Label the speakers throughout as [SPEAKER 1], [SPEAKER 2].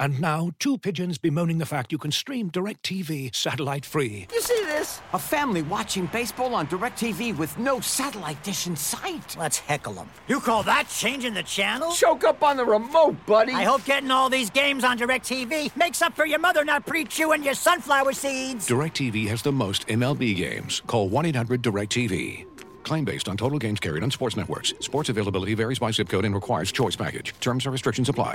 [SPEAKER 1] And now, two pigeons bemoaning the fact you can stream DirecTV satellite-free.
[SPEAKER 2] You see this? A family watching baseball on DirecTV with no satellite dish in sight.
[SPEAKER 3] Let's heckle them. You call that changing the channel?
[SPEAKER 2] Choke up on the remote, buddy.
[SPEAKER 3] I hope getting all these games on DirecTV makes up for your mother not pre-chewing your sunflower seeds.
[SPEAKER 1] DirecTV has the most MLB games. Call 1-800-DirecTV. Claim based on total games carried on sports networks. Sports availability varies by zip code and requires choice package. Terms and restrictions apply.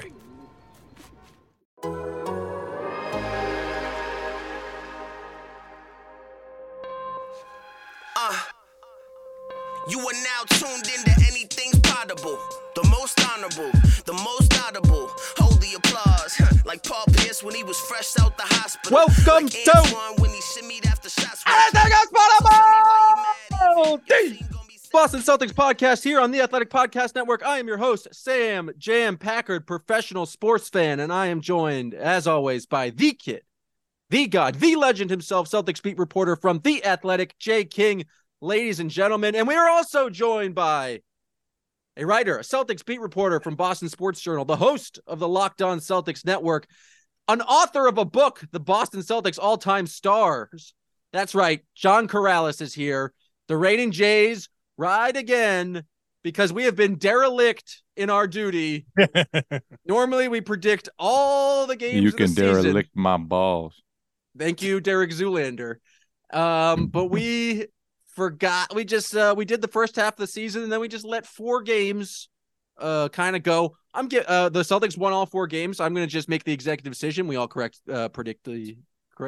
[SPEAKER 4] You are now tuned into Anything's Potable. The most honorable, the most audible. Hold the applause, like Paul Pierce when he was fresh out the hospital.
[SPEAKER 5] Welcome
[SPEAKER 4] like
[SPEAKER 5] to
[SPEAKER 4] Antoine when he shimmied after shots.
[SPEAKER 5] Anything's Potable! Boston Celtics podcast here on the Athletic Podcast Network. I am your host, Sam Jam Packard, professional sports fan, and I am joined, as always, by the kid, the god, the legend himself, Celtics beat reporter from The Athletic, Jay King. Ladies and gentlemen, and we are also joined by a writer, a Celtics beat reporter from Boston Sports Journal, the host of the Locked On Celtics Network, an author of a book, The Boston Celtics All-Time Stars. That's right, John Corrales is here. The Reigning Jays ride again because we have been derelict in our duty. Normally, we predict all the games
[SPEAKER 6] You
[SPEAKER 5] of the
[SPEAKER 6] can
[SPEAKER 5] season.
[SPEAKER 6] derelict my balls.
[SPEAKER 5] Thank you, Derek Zoolander. But we forgot. We just we did the first half of the season, and then we just let 4 games kind of go. The Celtics won all 4 games. I'm going to just make the executive decision. We all correctly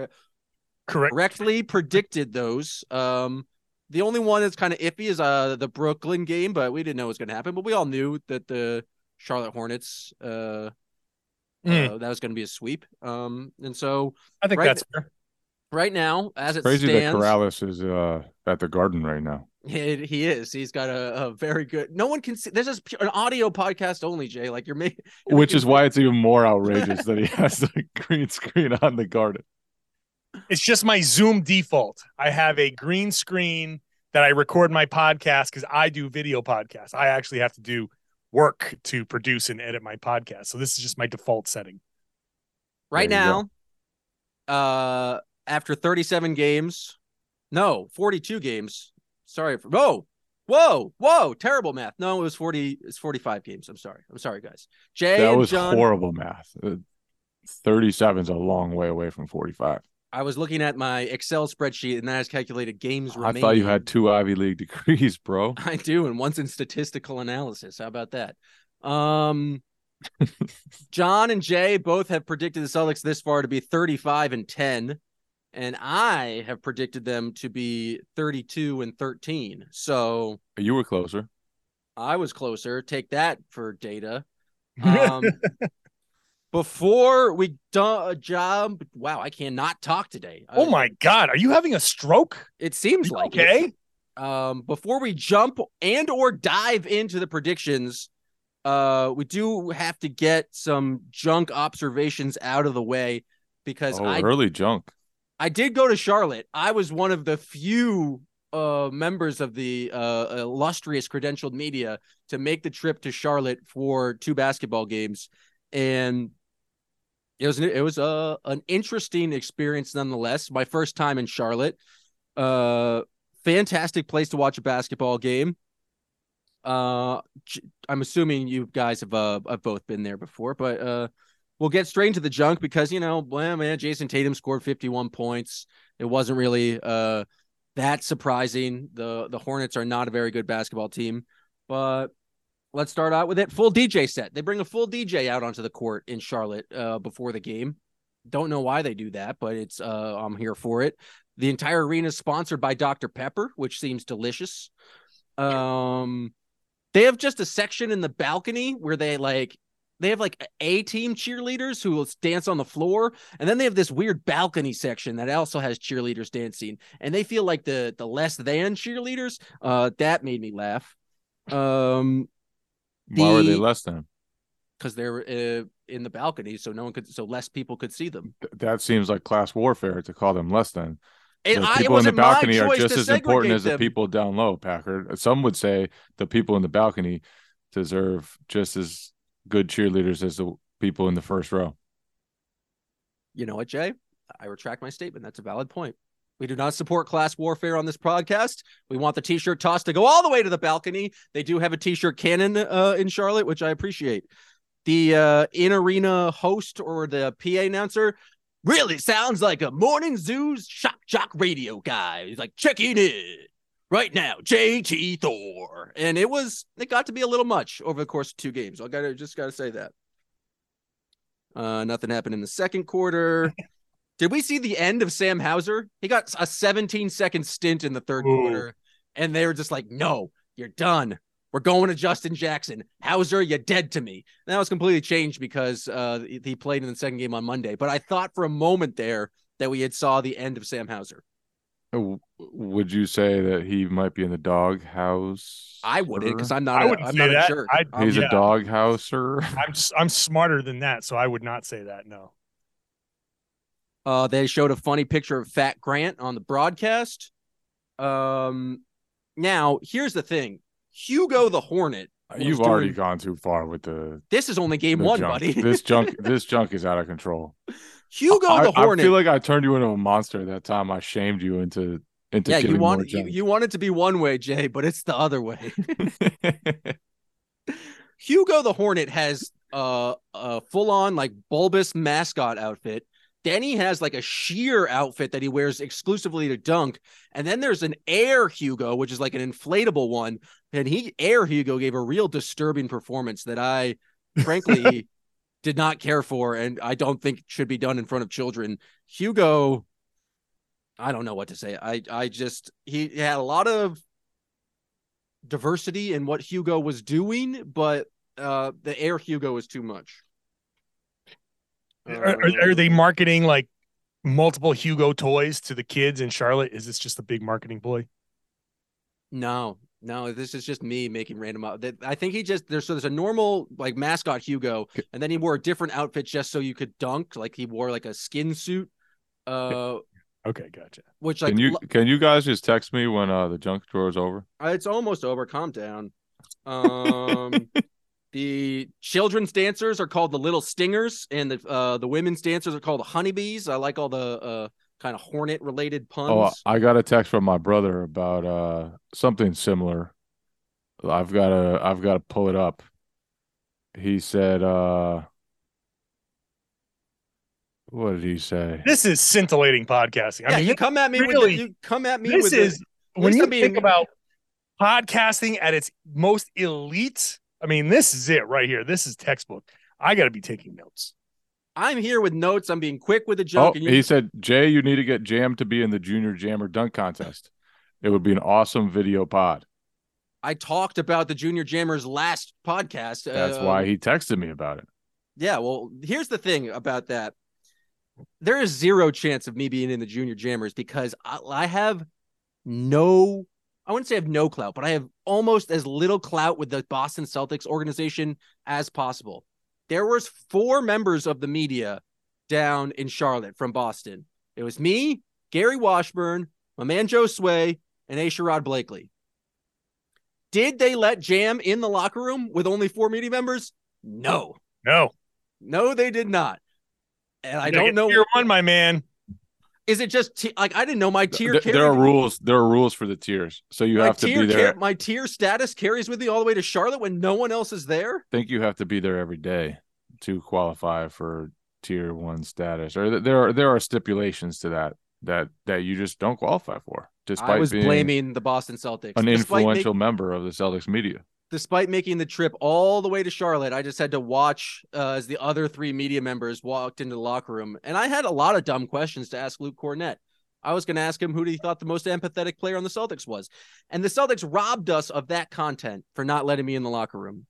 [SPEAKER 5] predicted those. The only one that's kind of iffy is the Brooklyn game, but we didn't know what was going to happen. But we all knew that the Charlotte Hornets that was going to be a sweep. And so
[SPEAKER 7] I think that's fair.
[SPEAKER 5] Right now, as it
[SPEAKER 6] Crazy
[SPEAKER 5] stands,
[SPEAKER 6] that Corrales is at the Garden right now.
[SPEAKER 5] He is. He's got a very good. No one can see. This is an audio podcast only, Jay. Like you're making,
[SPEAKER 6] Which is why it's even more outrageous that he has the green screen on the Garden.
[SPEAKER 7] It's just my Zoom default. I have a green screen that I record my podcast because I do video podcasts. I actually have to do work to produce and edit my podcast. So this is just my default setting.
[SPEAKER 5] Right now, after 37 games, 42 games. Sorry for whoa, terrible math. No, it was 40. It's 45 games. I'm sorry, guys. Jay
[SPEAKER 6] that
[SPEAKER 5] and
[SPEAKER 6] was
[SPEAKER 5] John,
[SPEAKER 6] horrible math. 37 is a long way away from 45.
[SPEAKER 5] I was looking at my Excel spreadsheet, and that has calculated games remaining.
[SPEAKER 6] I thought you had 2 Ivy League degrees, bro.
[SPEAKER 5] I do, and one's in statistical analysis. How about that? John and Jay both have predicted the Celtics this far to be 35-10. And I have predicted them to be 32-13. So
[SPEAKER 6] You were closer.
[SPEAKER 5] I was closer. Take that for data. Before we job, wow, I cannot talk today.
[SPEAKER 7] Oh my God, are you having a stroke?
[SPEAKER 5] It seems like
[SPEAKER 7] okay.
[SPEAKER 5] It. Before we jump and or dive into the predictions, we do have to get some junk observations out of the way because
[SPEAKER 6] early junk.
[SPEAKER 5] I did go to Charlotte. I was one of the few members of the illustrious credentialed media to make the trip to Charlotte for 2 basketball games, and it was an interesting experience nonetheless. My first time in Charlotte. Fantastic place to watch a basketball game. I'm assuming you guys have both been there before, but we'll get straight into the junk because, Jason Tatum scored 51 points. It wasn't really that surprising. The Hornets are not a very good basketball team, but let's start out with it. Full DJ set. They bring a full DJ out onto the court in Charlotte before the game. Don't know why they do that, but it's I'm here for it. The entire arena is sponsored by Dr. Pepper, which seems delicious. They have just a section in the balcony where they have A-team cheerleaders who will dance on the floor. And then they have this weird balcony section that also has cheerleaders dancing. And they feel like the less than cheerleaders. That made me laugh.
[SPEAKER 6] Why were they less than?
[SPEAKER 5] Because they're in the balcony, so less people could see them.
[SPEAKER 6] That seems like class warfare to call them less than.
[SPEAKER 5] And
[SPEAKER 6] the people in the balcony are just as important as the people down low, Packard. Some would say the people in the balcony deserve just as good cheerleaders as the people in the first row.
[SPEAKER 5] You know what, Jay? I retract my statement. That's a valid point. We do not support class warfare on this podcast. We want the t-shirt toss to go all the way to the balcony. They do have a t-shirt cannon in Charlotte, which I appreciate. The in-arena host or the PA announcer really sounds like a morning zoo's shock jock radio guy. He's like, checking in right now, JT Thor. And it got to be a little much over the course of 2 games. I just gotta say that. Nothing happened in the second quarter. Did we see the end of Sam Hauser? He got a 17-second stint in the third quarter, and they were just like, no, you're done. We're going to Justin Jackson. Hauser, you're dead to me. And that was completely changed because he played in the second game on Monday. But I thought for a moment there that we had saw the end of Sam Hauser.
[SPEAKER 6] Would you say that he might be in the doghouse?
[SPEAKER 5] I wouldn't, because I'm not a jerk.
[SPEAKER 6] He's a doghouser.
[SPEAKER 7] I'm smarter than that, so I would not say that, no.
[SPEAKER 5] They showed a funny picture of Fat Grant on the broadcast. Now, here's the thing. Hugo the Hornet.
[SPEAKER 6] You've already gone too far with the...
[SPEAKER 5] This is only game 1,
[SPEAKER 6] junk.
[SPEAKER 5] buddy.
[SPEAKER 6] This junk is out of control.
[SPEAKER 5] Hugo the Hornet.
[SPEAKER 6] I feel like I turned you into a monster that time. I shamed you into
[SPEAKER 5] you wanted to be one way, Jay, but it's the other way. Hugo the Hornet has a full-on like bulbous mascot outfit. Then he has like a sheer outfit that he wears exclusively to dunk. And then there's an Air Hugo, which is like an inflatable one. And Air Hugo gave a real disturbing performance that I frankly did not care for. And I don't think should be done in front of children. Hugo, I don't know what to say. He had a lot of diversity in what Hugo was doing, but the Air Hugo is too much.
[SPEAKER 7] Are they marketing like multiple Hugo toys to the kids in Charlotte? Is this just a big marketing ploy?
[SPEAKER 5] No, this is just me making random out. I think there's a normal like mascot Hugo, and then he wore a different outfit just so you could dunk. Like he wore like a skin suit.
[SPEAKER 7] Okay, gotcha.
[SPEAKER 5] Which like
[SPEAKER 6] can you guys just text me when the junk drawer is over?
[SPEAKER 5] It's almost over. Calm down. The children's dancers are called the Little Stingers, and the women's dancers are called the Honeybees. I like all the kind of hornet related puns.
[SPEAKER 6] Oh, I got a text from my brother about something similar. I've got to pull it up. He said, what did he say?
[SPEAKER 7] This is scintillating podcasting.
[SPEAKER 5] I mean, you come at me really. This
[SPEAKER 7] is when you think about podcasting at its most elite. I mean, this is it right here. This is textbook. I got to be taking notes.
[SPEAKER 5] I'm here with notes. I'm being quick with the joke.
[SPEAKER 6] He said, Jay, you need to get Jam to be in the Junior Jammer Dunk Contest. It would be an awesome video pod.
[SPEAKER 5] I talked about the Junior Jammers last podcast.
[SPEAKER 6] That's why he texted me about it.
[SPEAKER 5] Yeah, well, here's the thing about that. There is zero chance of me being in the Junior Jammers because I have I wouldn't say I have no clout, but I have almost as little clout with the Boston Celtics organization as possible. There was 4 members of the media down in Charlotte from Boston. It was me, Gary Washburn, my man Joe Sway, and A. Sherrod Blakely. Did they let Jam in the locker room with only 4 media members? No, they did not. And I don't know.
[SPEAKER 7] Tier 1, my man.
[SPEAKER 5] Is it just I didn't know my tier.
[SPEAKER 6] There are rules. There are rules for the tiers, so you have to be there.
[SPEAKER 5] My tier status carries with me all the way to Charlotte when no one else is there.
[SPEAKER 6] I think you have to be there every day to qualify for tier 1 status, or there are stipulations to that you just don't qualify for. Despite
[SPEAKER 5] I was
[SPEAKER 6] being
[SPEAKER 5] blaming the Boston Celtics,
[SPEAKER 6] an influential member of the Celtics media.
[SPEAKER 5] Despite making the trip all the way to Charlotte, I just had to watch as the other 3 media members walked into the locker room. And I had a lot of dumb questions to ask Luke Cornett. I was going to ask him who he thought the most empathetic player on the Celtics was. And the Celtics robbed us of that content for not letting me in the locker room.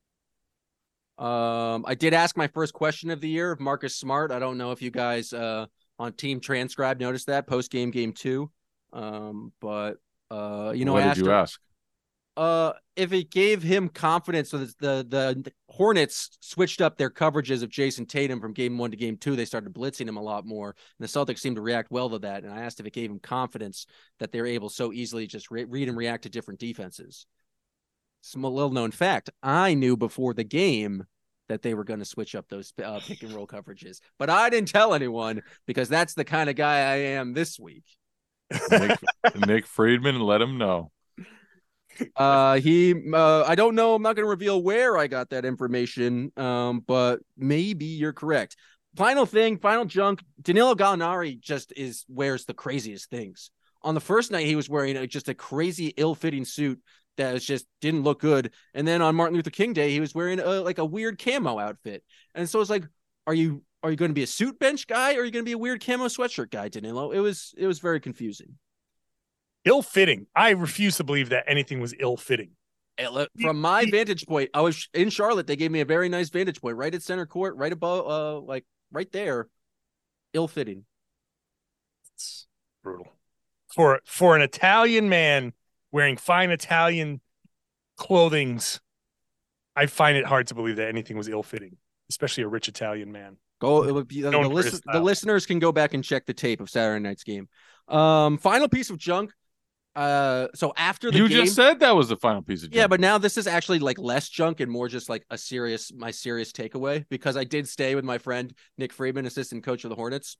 [SPEAKER 5] I did ask my first question of the year of Marcus Smart. I don't know if you guys on Team Transcribe noticed that post-game game 2. What
[SPEAKER 6] did you ask?
[SPEAKER 5] If it gave him confidence, so the Hornets switched up their coverages of Jason Tatum from game 1 to game 2. They started blitzing him a lot more, and the Celtics seemed to react well to that. And I asked if it gave him confidence that they're able so easily just read and react to different defenses. Some little known fact, I knew before the game that they were going to switch up those pick and roll coverages. But I didn't tell anyone because that's the kind of guy I am this week.
[SPEAKER 6] Nick Friedman, let him know.
[SPEAKER 5] I don't know. I'm not going to reveal where I got that information, but maybe you're correct. Final junk. Danilo Gallinari just wears the craziest things. On the first night, he was wearing just a crazy ill-fitting suit that didn't look good. And then on Martin Luther King Day, he was wearing a weird camo outfit. And so it's like, are you going to be a suit bench guy, or are you going to be a weird camo sweatshirt guy, Danilo? It was very confusing.
[SPEAKER 7] Ill-fitting. I refuse to believe that anything was ill-fitting.
[SPEAKER 5] From my vantage point, I was in Charlotte. They gave me a very nice vantage point, right at center court, right above, right there. Ill-fitting.
[SPEAKER 7] It's brutal. For an Italian man wearing fine Italian clothings, I find it hard to believe that anything was ill-fitting, especially a rich Italian man.
[SPEAKER 5] The listeners can go back and check the tape of Saturday night's game. Final piece of junk. So after the game,
[SPEAKER 6] you just said that was the final piece of junk.
[SPEAKER 5] Yeah, but now this is actually like less junk and more just like my serious takeaway, because I did stay with my friend Nick Friedman, assistant coach of the Hornets.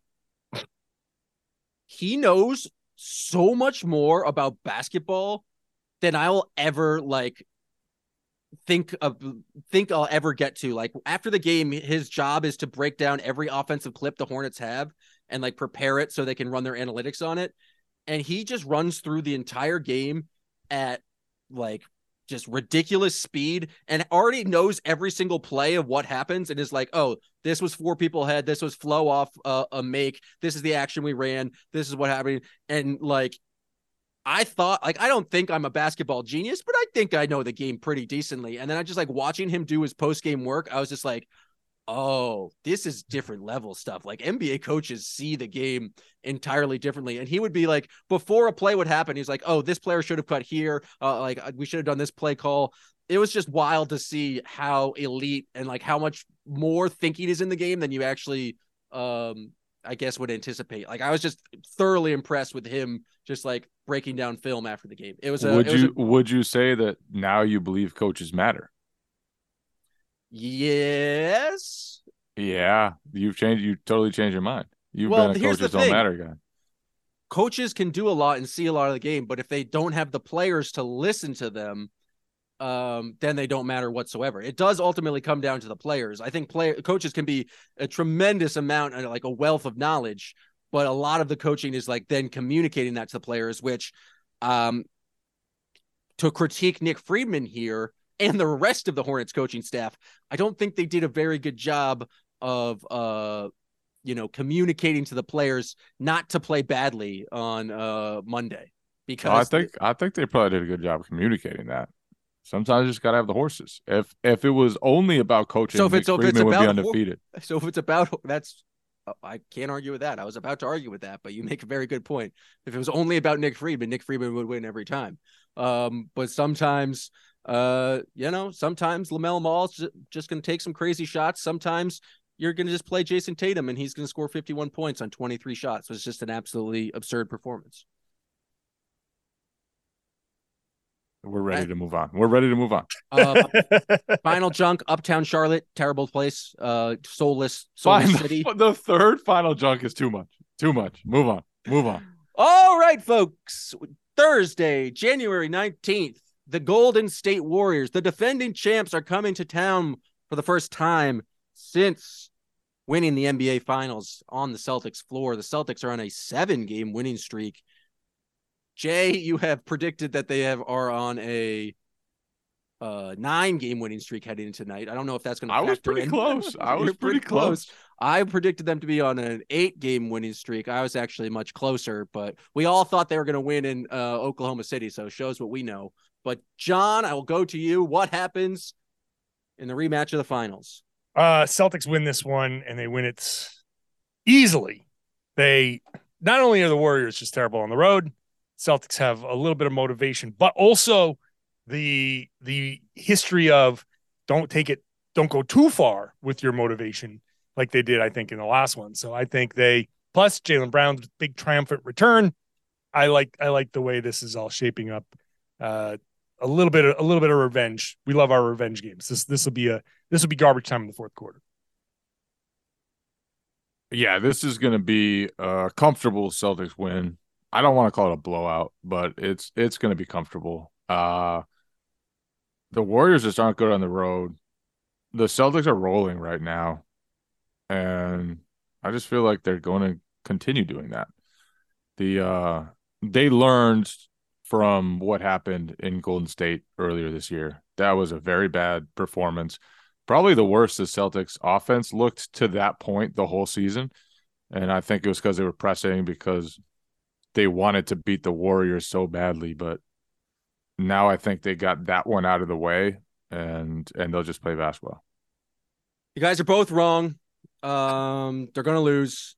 [SPEAKER 5] He knows so much more about basketball than I'll ever think I'll ever get to. Like, after the game, his job is to break down every offensive clip the Hornets have and prepare it so they can run their analytics on it. And he just runs through the entire game at just ridiculous speed and already knows every single play of what happens and is like, oh, this was 4 people ahead. This was flow off a make. This is the action we ran. This is what happened. And I thought, I don't think I'm a basketball genius, but I think I know the game pretty decently. And then I just watching him do his post-game work. I was just like, oh, this is different level stuff. NBA coaches see the game entirely differently. And he would be before a play would happen, he's like, oh, this player should have cut here. We should have done this play call. It was just wild to see how elite and how much more thinking is in the game than you actually, I guess, would anticipate. I was just thoroughly impressed with him just breaking down film after the game. It was
[SPEAKER 6] would you say that now you believe coaches matter?
[SPEAKER 5] Yes.
[SPEAKER 6] Yeah, you totally changed your mind. You've been a coaches don't matter guy.
[SPEAKER 5] Coaches can do a lot and see a lot of the game, but if they don't have the players to listen to them, then they don't matter whatsoever. It does ultimately come down to the players. I think coaches can be a tremendous amount of a wealth of knowledge, but a lot of the coaching is then communicating that to the players, which to critique Nick Friedman here and the rest of the Hornets coaching staff, I don't think they did a very good job of, communicating to the players not to play badly on Monday. Because
[SPEAKER 6] I think they probably did a good job of communicating that. Sometimes you just got to have the horses. If it was only about coaching,
[SPEAKER 5] so if it's
[SPEAKER 6] would be undefeated.
[SPEAKER 5] So if it's about I can't argue with that. I was about to argue with that, but you make a very good point. If it was only about Nick Friedman would win every time. But sometimes, sometimes LaMelo Ball's just going to take some crazy shots. Sometimes you're going to just play Jason Tatum and he's going to score 51 points on 23 shots. So it's just an absolutely absurd performance.
[SPEAKER 6] We're ready to move on.
[SPEAKER 5] Final junk, Uptown Charlotte, terrible place. Soulless city.
[SPEAKER 6] The third final junk is too much. Move on.
[SPEAKER 5] All right, folks. Thursday, January 19th, the Golden State Warriors, the defending champs, are coming to town for the first time since winning the NBA Finals on the Celtics floor. The Celtics are on a 7-game winning streak. Jay, you have predicted that they are on a 9-game winning streak heading into tonight. I don't know if that's going to factor in.
[SPEAKER 6] I was pretty close.
[SPEAKER 5] I predicted them to be on an 8-game winning streak. I was actually much closer, but we all thought they were going to win in Oklahoma City, so it shows what we know. But John, I will go to you. What happens in the rematch of the finals?
[SPEAKER 7] Celtics win this one, and they win it easily. They not only are the Warriors just terrible on the road, Celtics have a little bit of motivation, but also the history of don't go too far with your motivation like they did, I think, in the last one. So I think plus Jaylen Brown's big triumphant return. I like the way this is all shaping up. A little bit of revenge. We love our revenge games. This will be this will be garbage time in the fourth quarter.
[SPEAKER 6] Yeah, this is going to be a comfortable Celtics win. I don't want to call it a blowout, but it's going to be comfortable. The Warriors just aren't good on the road. The Celtics are rolling right now, and I just feel like they're going to continue doing that. They learned from what happened in Golden State earlier this year. That was a very bad performance. Probably the worst the Celtics offense looked to that point the whole season. And I think it was because they were pressing, because they wanted to beat the Warriors so badly. But now I think they got that one out of the way, and they'll just play basketball.
[SPEAKER 5] You guys are both wrong. They're going to lose.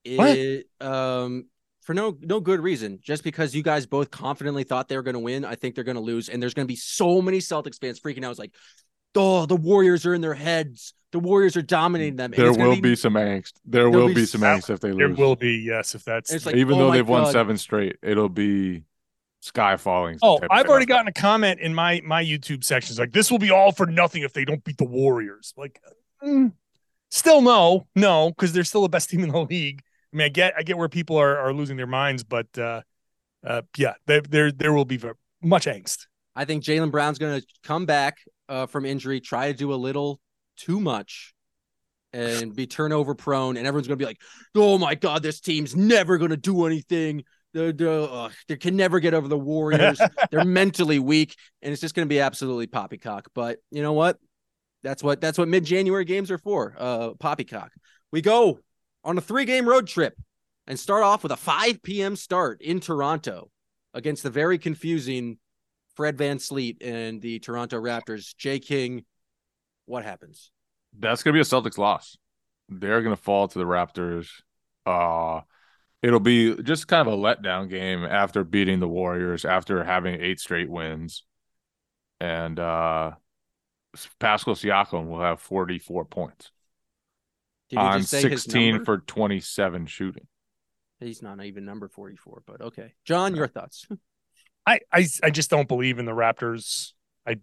[SPEAKER 5] For no good reason. Just because you guys both confidently thought they were going to win, I think they're going to lose. And there's going to be so many Celtics fans freaking out. It's like, oh, the Warriors are in their heads. The Warriors are dominating them.
[SPEAKER 6] There will be some angst. There will be some angst if they lose.
[SPEAKER 7] There will be, yes, if that's
[SPEAKER 5] like,
[SPEAKER 6] even though they've won 7 straight, it'll be sky falling.
[SPEAKER 7] Oh, I've already gotten a comment in my YouTube sections like, this will be all for nothing if they don't beat the Warriors. Like, still no, because they're still the best team in the league. I mean, I get where people are losing their minds, but yeah, there will be much angst.
[SPEAKER 5] I think Jaylen Brown's going to come back from injury, try to do a little too much, and be turnover prone, and everyone's going to be like, "Oh my God, this team's never going to do anything. They can never get over the Warriors. They're mentally weak," and it's just going to be absolutely poppycock. But you know what? That's what mid-January games are for. Poppycock. We go on a 3-game road trip and start off with a 5 p.m. start in Toronto against the very confusing Fred VanVleet and the Toronto Raptors. Jay King, what happens?
[SPEAKER 6] That's going to be a Celtics loss. They're going to fall to the Raptors. It'll be just kind of a letdown game after beating the Warriors, after having 8 straight wins. And Pascal Siakam will have 44 points. On 16 for 27 shooting.
[SPEAKER 5] He's not even number 44, but okay. John, your thoughts?
[SPEAKER 7] I just don't believe in the Raptors. I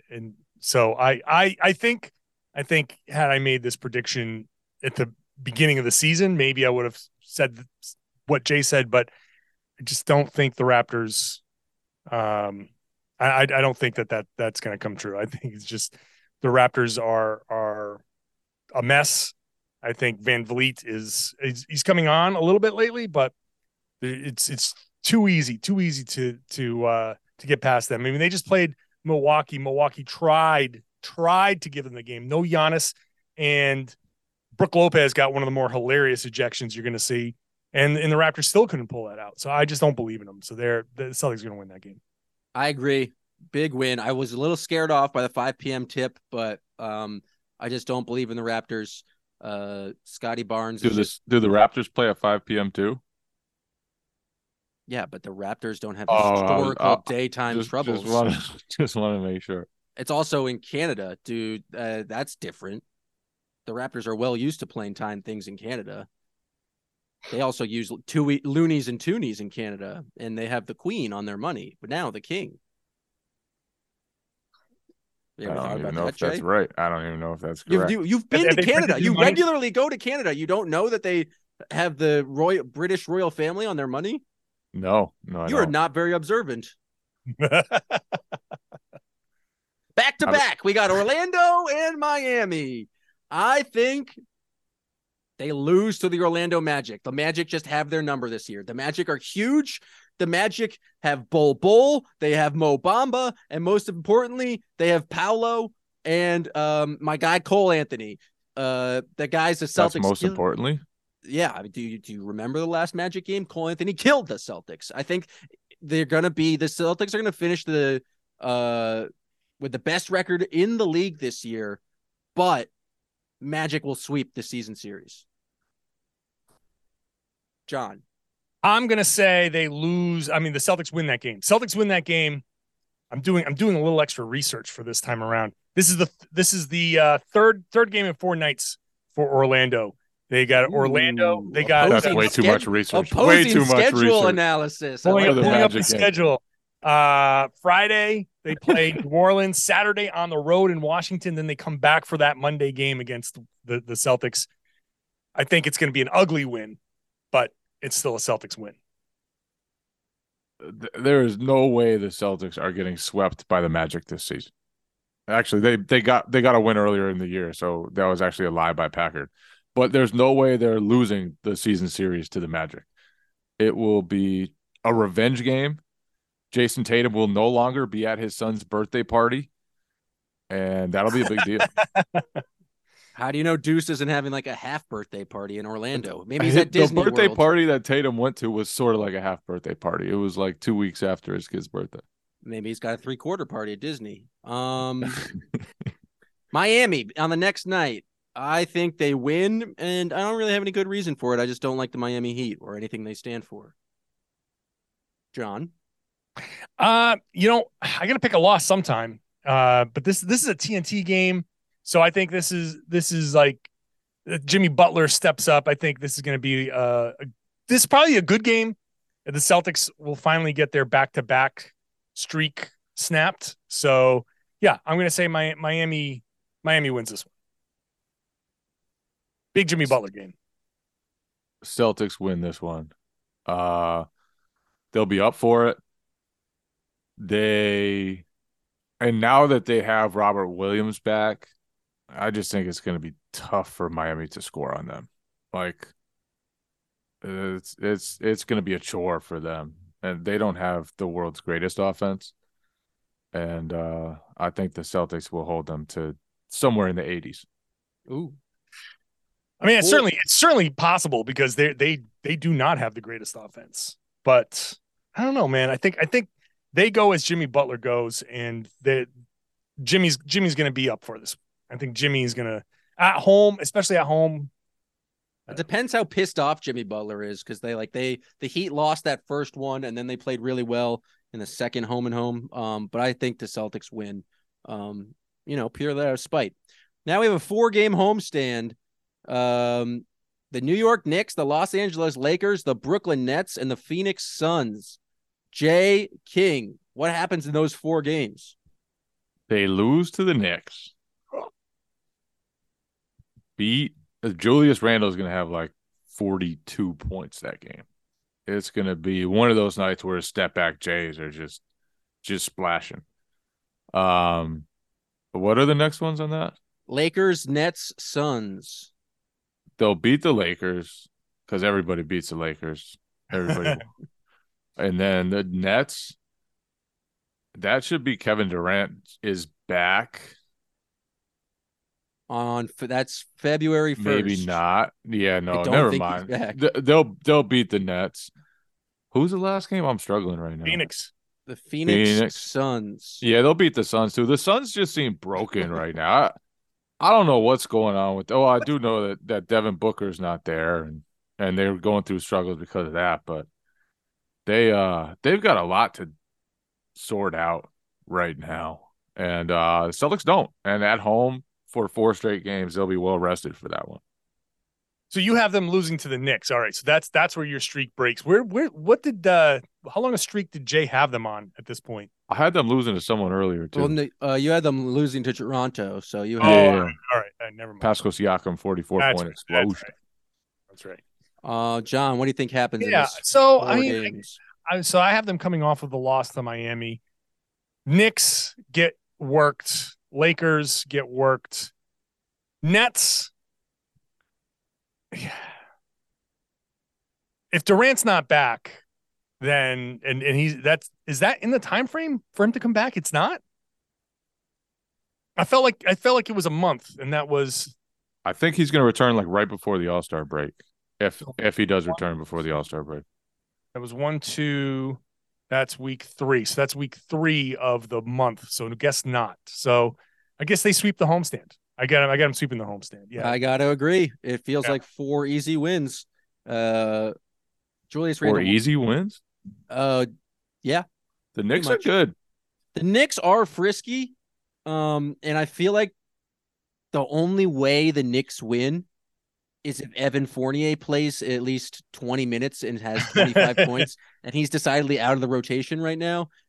[SPEAKER 7] think had I made this prediction at the beginning of the season, maybe I would have said what Jay said, but I just don't think the Raptors. I don't think that's going to come true. I think it's just the Raptors are a mess. I think VanVleet he's coming on a little bit lately, but it's too easy to get past them. I mean, they just played Milwaukee. Milwaukee tried to give them the game. No Giannis, and Brook Lopez got one of the more hilarious ejections you're going to see, and the Raptors still couldn't pull that out. So I just don't believe in them. So the Celtics are going to win that game.
[SPEAKER 5] I agree. Big win. I was a little scared off by the 5 p.m. tip, but I just don't believe in the Raptors. Scotty Barnes.
[SPEAKER 6] Do the Raptors play at 5 p.m. too?
[SPEAKER 5] Yeah, but the Raptors don't have historical daytime troubles.
[SPEAKER 6] Just want to make sure.
[SPEAKER 5] It's also in Canada, dude. That's different. The Raptors are well used to playing time things in Canada. They also use loonies and toonies in Canada, and they have the Queen on their money, but now the King.
[SPEAKER 6] I don't even know if that's right. I don't even know if that's correct.
[SPEAKER 5] You've been to Canada. You regularly go to Canada. You don't know that they have the British royal family on their money?
[SPEAKER 6] No.
[SPEAKER 5] You are not very observant. Back to back, we got Orlando and Miami. I think they lose to the Orlando Magic. The Magic just have their number this year. The Magic are huge. The Magic have Bol, they have Mo Bamba, and most importantly, they have Paolo and my guy Cole Anthony. The guys the Celtics.
[SPEAKER 6] That's most importantly.
[SPEAKER 5] Yeah, I mean, do you remember the last Magic game? Cole Anthony killed the Celtics. I think the Celtics are gonna finish with the best record in the league this year, but Magic will sweep the season series. John.
[SPEAKER 7] I'm going to say they lose. I mean, the Celtics win that game. Celtics win that game. I'm doing a little extra research for this time around. This is the third game in 4 nights for Orlando. They got Orlando. They got
[SPEAKER 6] that's way too much research.
[SPEAKER 5] Way too much
[SPEAKER 6] schedule
[SPEAKER 5] analysis.
[SPEAKER 7] Pulling up the schedule. Friday They play New Orleans Saturday on the road in Washington. Then they come back for that Monday game against the Celtics. I think it's going to be an ugly win, but it's still a Celtics win.
[SPEAKER 6] There is no way the Celtics are getting swept by the Magic this season. Actually, they got a win earlier in the year, so that was actually a lie by Packard. But there's no way they're losing the season series to the Magic. It will be a revenge game. Jason Tatum will no longer be at his son's birthday party, and that'll be a big deal.
[SPEAKER 5] How do you know Deuce isn't having like a half birthday party in Orlando? Maybe he's at Disney
[SPEAKER 6] The birthday
[SPEAKER 5] World.
[SPEAKER 6] party that Tatum went to was sort of like a half birthday party. It was like 2 weeks after his kid's birthday.
[SPEAKER 5] Maybe he's got a 3/4 party at Disney. Miami on the next night. I think they win, and I don't really have any good reason for it. I just don't like the Miami Heat or anything they stand for. John?
[SPEAKER 7] I got to pick a loss sometime. But this is a TNT game, so I think this is like Jimmy Butler steps up. I think this is going to be this is probably a good game. The Celtics will finally get their back-to-back streak snapped. So yeah, I'm going to say Miami wins this one. Big Jimmy Butler game.
[SPEAKER 6] Celtics win this one. They'll be up for it. And now that they have Robert Williams back, I just think it's going to be tough for Miami to score on them. Like it's going to be a chore for them, and they don't have the world's greatest offense. And I think the Celtics will hold them to somewhere in the 80s.
[SPEAKER 5] Ooh.
[SPEAKER 7] I mean, it's certainly possible because they do not have the greatest offense. But I don't know, man. I think they go as Jimmy Butler goes, and Jimmy's going to be up for this. I think Jimmy is going to especially at home.
[SPEAKER 5] It depends how pissed off Jimmy Butler is, because the Heat lost that first one, and then they played really well in the second home and home. But I think the Celtics win. Purely out of spite. Now we have a 4-game homestand. The New York Knicks, the Los Angeles Lakers, the Brooklyn Nets, and the Phoenix Suns. Jay King, what happens in those 4 games?
[SPEAKER 6] They lose to the Knicks. Julius Randle is going to have like 42 points that game. It's going to be one of those nights where step back Jays are just splashing. What are the next ones on that?
[SPEAKER 5] Lakers, Nets, Suns.
[SPEAKER 6] They'll beat the Lakers because everybody beats the Lakers. Everybody. And then the Nets, that should be Kevin Durant is back.
[SPEAKER 5] That's February 1st.
[SPEAKER 6] Maybe not. Yeah, no, never mind. They'll beat the Nets. Who's the last game? I'm struggling right now.
[SPEAKER 7] Phoenix.
[SPEAKER 5] The Phoenix Suns.
[SPEAKER 6] Yeah, they'll beat the Suns too. The Suns just seem broken right now. I don't know what's going on with. Oh, I do know that Devin Booker's not there, and they're going through struggles because of that. But they've got a lot to sort out right now, and the Celtics don't. And at home for 4 straight games, they'll be well rested for that one.
[SPEAKER 7] So you have them losing to the Knicks. All right, so that's where your streak breaks. How long a streak did Jay have them on at this point?
[SPEAKER 6] I had them losing to someone earlier too.
[SPEAKER 5] Well, you had them losing to Toronto, so you had.
[SPEAKER 6] Yeah.
[SPEAKER 7] All right, never mind.
[SPEAKER 6] Pascal Siakam 44-point explosion.
[SPEAKER 7] That's right.
[SPEAKER 5] John, what do you think happens?
[SPEAKER 7] Yeah,
[SPEAKER 5] in this
[SPEAKER 7] so
[SPEAKER 5] 4 games?
[SPEAKER 7] I have them coming off of the loss to Miami. Knicks get worked. Lakers get worked. Nets. If Durant's not back, then and is that in the time frame for him to come back? It's not. I felt like it was a month, and that was.
[SPEAKER 6] I think he's going to return like right before the All-Star break, if he does return before the All-Star break.
[SPEAKER 7] That was 1, 2. That's week 3, so that's week 3 of the month. So I guess not. So I guess they sweep the homestand. I got him sweeping the homestand. Yeah,
[SPEAKER 5] I got to agree. It feels like 4 easy wins. Julius Randle.
[SPEAKER 6] 4 easy wins?
[SPEAKER 5] Yeah.
[SPEAKER 6] The Knicks are good.
[SPEAKER 5] The Knicks are frisky. And I feel like the only way the Knicks win is if Evan Fournier plays at least 20 minutes and has 25 points, and he's decidedly out of the rotation right now.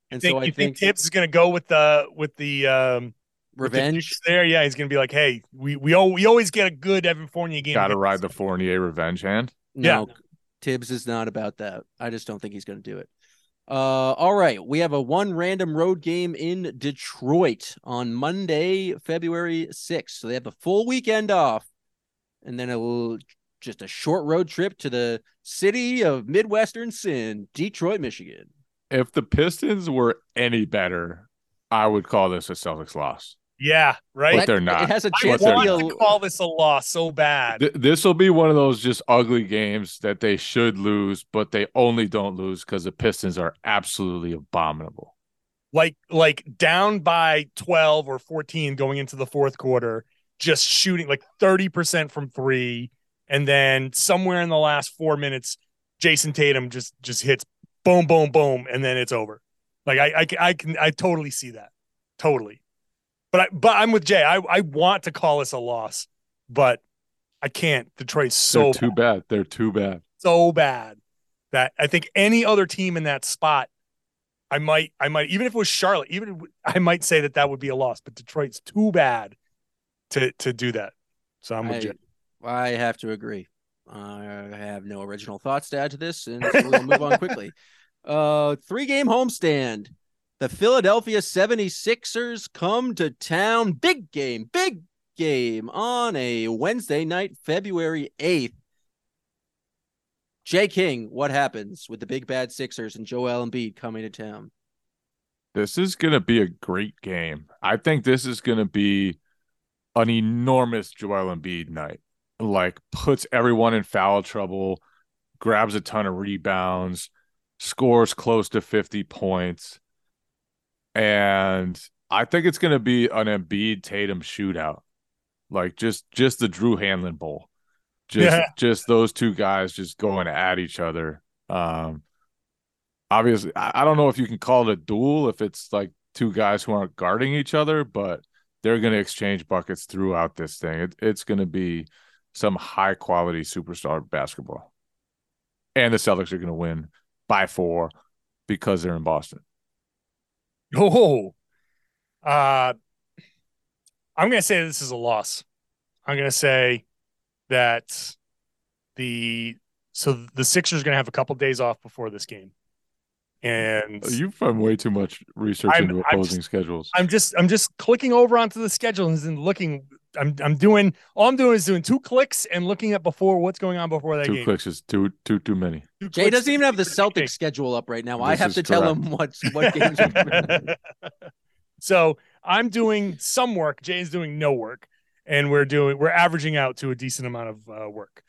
[SPEAKER 5] And
[SPEAKER 7] so I think Tibbs is going to go with the
[SPEAKER 5] revenge
[SPEAKER 7] there. Yeah, he's going to be like, hey, we always get a good Evan Fournier game.
[SPEAKER 6] Got to ride the Fournier revenge hand.
[SPEAKER 5] No, yeah. Tibbs is not about that. I just don't think he's going to do it. All right. We have a one random road game in Detroit on Monday, February 6th. So they have the full weekend off and then just a short road trip to the city of Midwestern sin, Detroit, Michigan.
[SPEAKER 6] If the Pistons were any better, I would call this a Celtics loss.
[SPEAKER 7] Yeah, right.
[SPEAKER 6] But they're not.
[SPEAKER 5] It has a chance
[SPEAKER 7] to call this a loss so bad.
[SPEAKER 6] This will be one of those just ugly games that they should lose, but they only don't lose because the Pistons are absolutely abominable.
[SPEAKER 7] Like down by 12 or 14 going into the fourth quarter, just shooting like 30% from three, and then somewhere in the last 4 minutes, Jason Tatum just hits boom, boom, boom, and then it's over. Like I totally see that, totally. But I'm with Jay. I want to call this a loss, but I can't. Detroit's so
[SPEAKER 6] too bad. They're too bad.
[SPEAKER 7] So bad that I think any other team in that spot, I might even if it was Charlotte, I might say that would be a loss. But Detroit's too bad to do that. So I'm with Jay.
[SPEAKER 5] I have to agree. I have no original thoughts to add to this, and so we'll move on quickly. 3-game homestand. The Philadelphia 76ers come to town. Big game on a Wednesday night, February 8th. Jay King, what happens with the big bad Sixers and Joel Embiid coming to town?
[SPEAKER 6] This is going to be a great game. I think this is going to be an enormous Joel Embiid night. Like, puts everyone in foul trouble, grabs a ton of rebounds, scores close to 50 points. And I think it's going to be an Embiid Tatum shootout, like just the Drew Hanlon Bowl, just those two guys just going at each other. Obviously, I don't know if you can call it a duel if it's like two guys who aren't guarding each other, but they're going to exchange buckets throughout this thing. It's going to be some high quality superstar basketball, and the Celtics are going to win by 4 because they're in Boston.
[SPEAKER 7] Oh, I'm going to say this is a loss. I'm going to say that the Sixers are going to have a couple days off before this game. And
[SPEAKER 6] you've done way too much research into opposing schedules.
[SPEAKER 7] I'm just clicking over onto the schedules and looking. I'm doing 2 clicks and looking at what's going on before that game.
[SPEAKER 6] 2 clicks is too many.
[SPEAKER 5] Jay doesn't even have the Celtics schedule up right now. I have to tell him what games are coming.
[SPEAKER 7] So I'm doing some work. Jay's doing no work, and we're averaging out to a decent amount of work.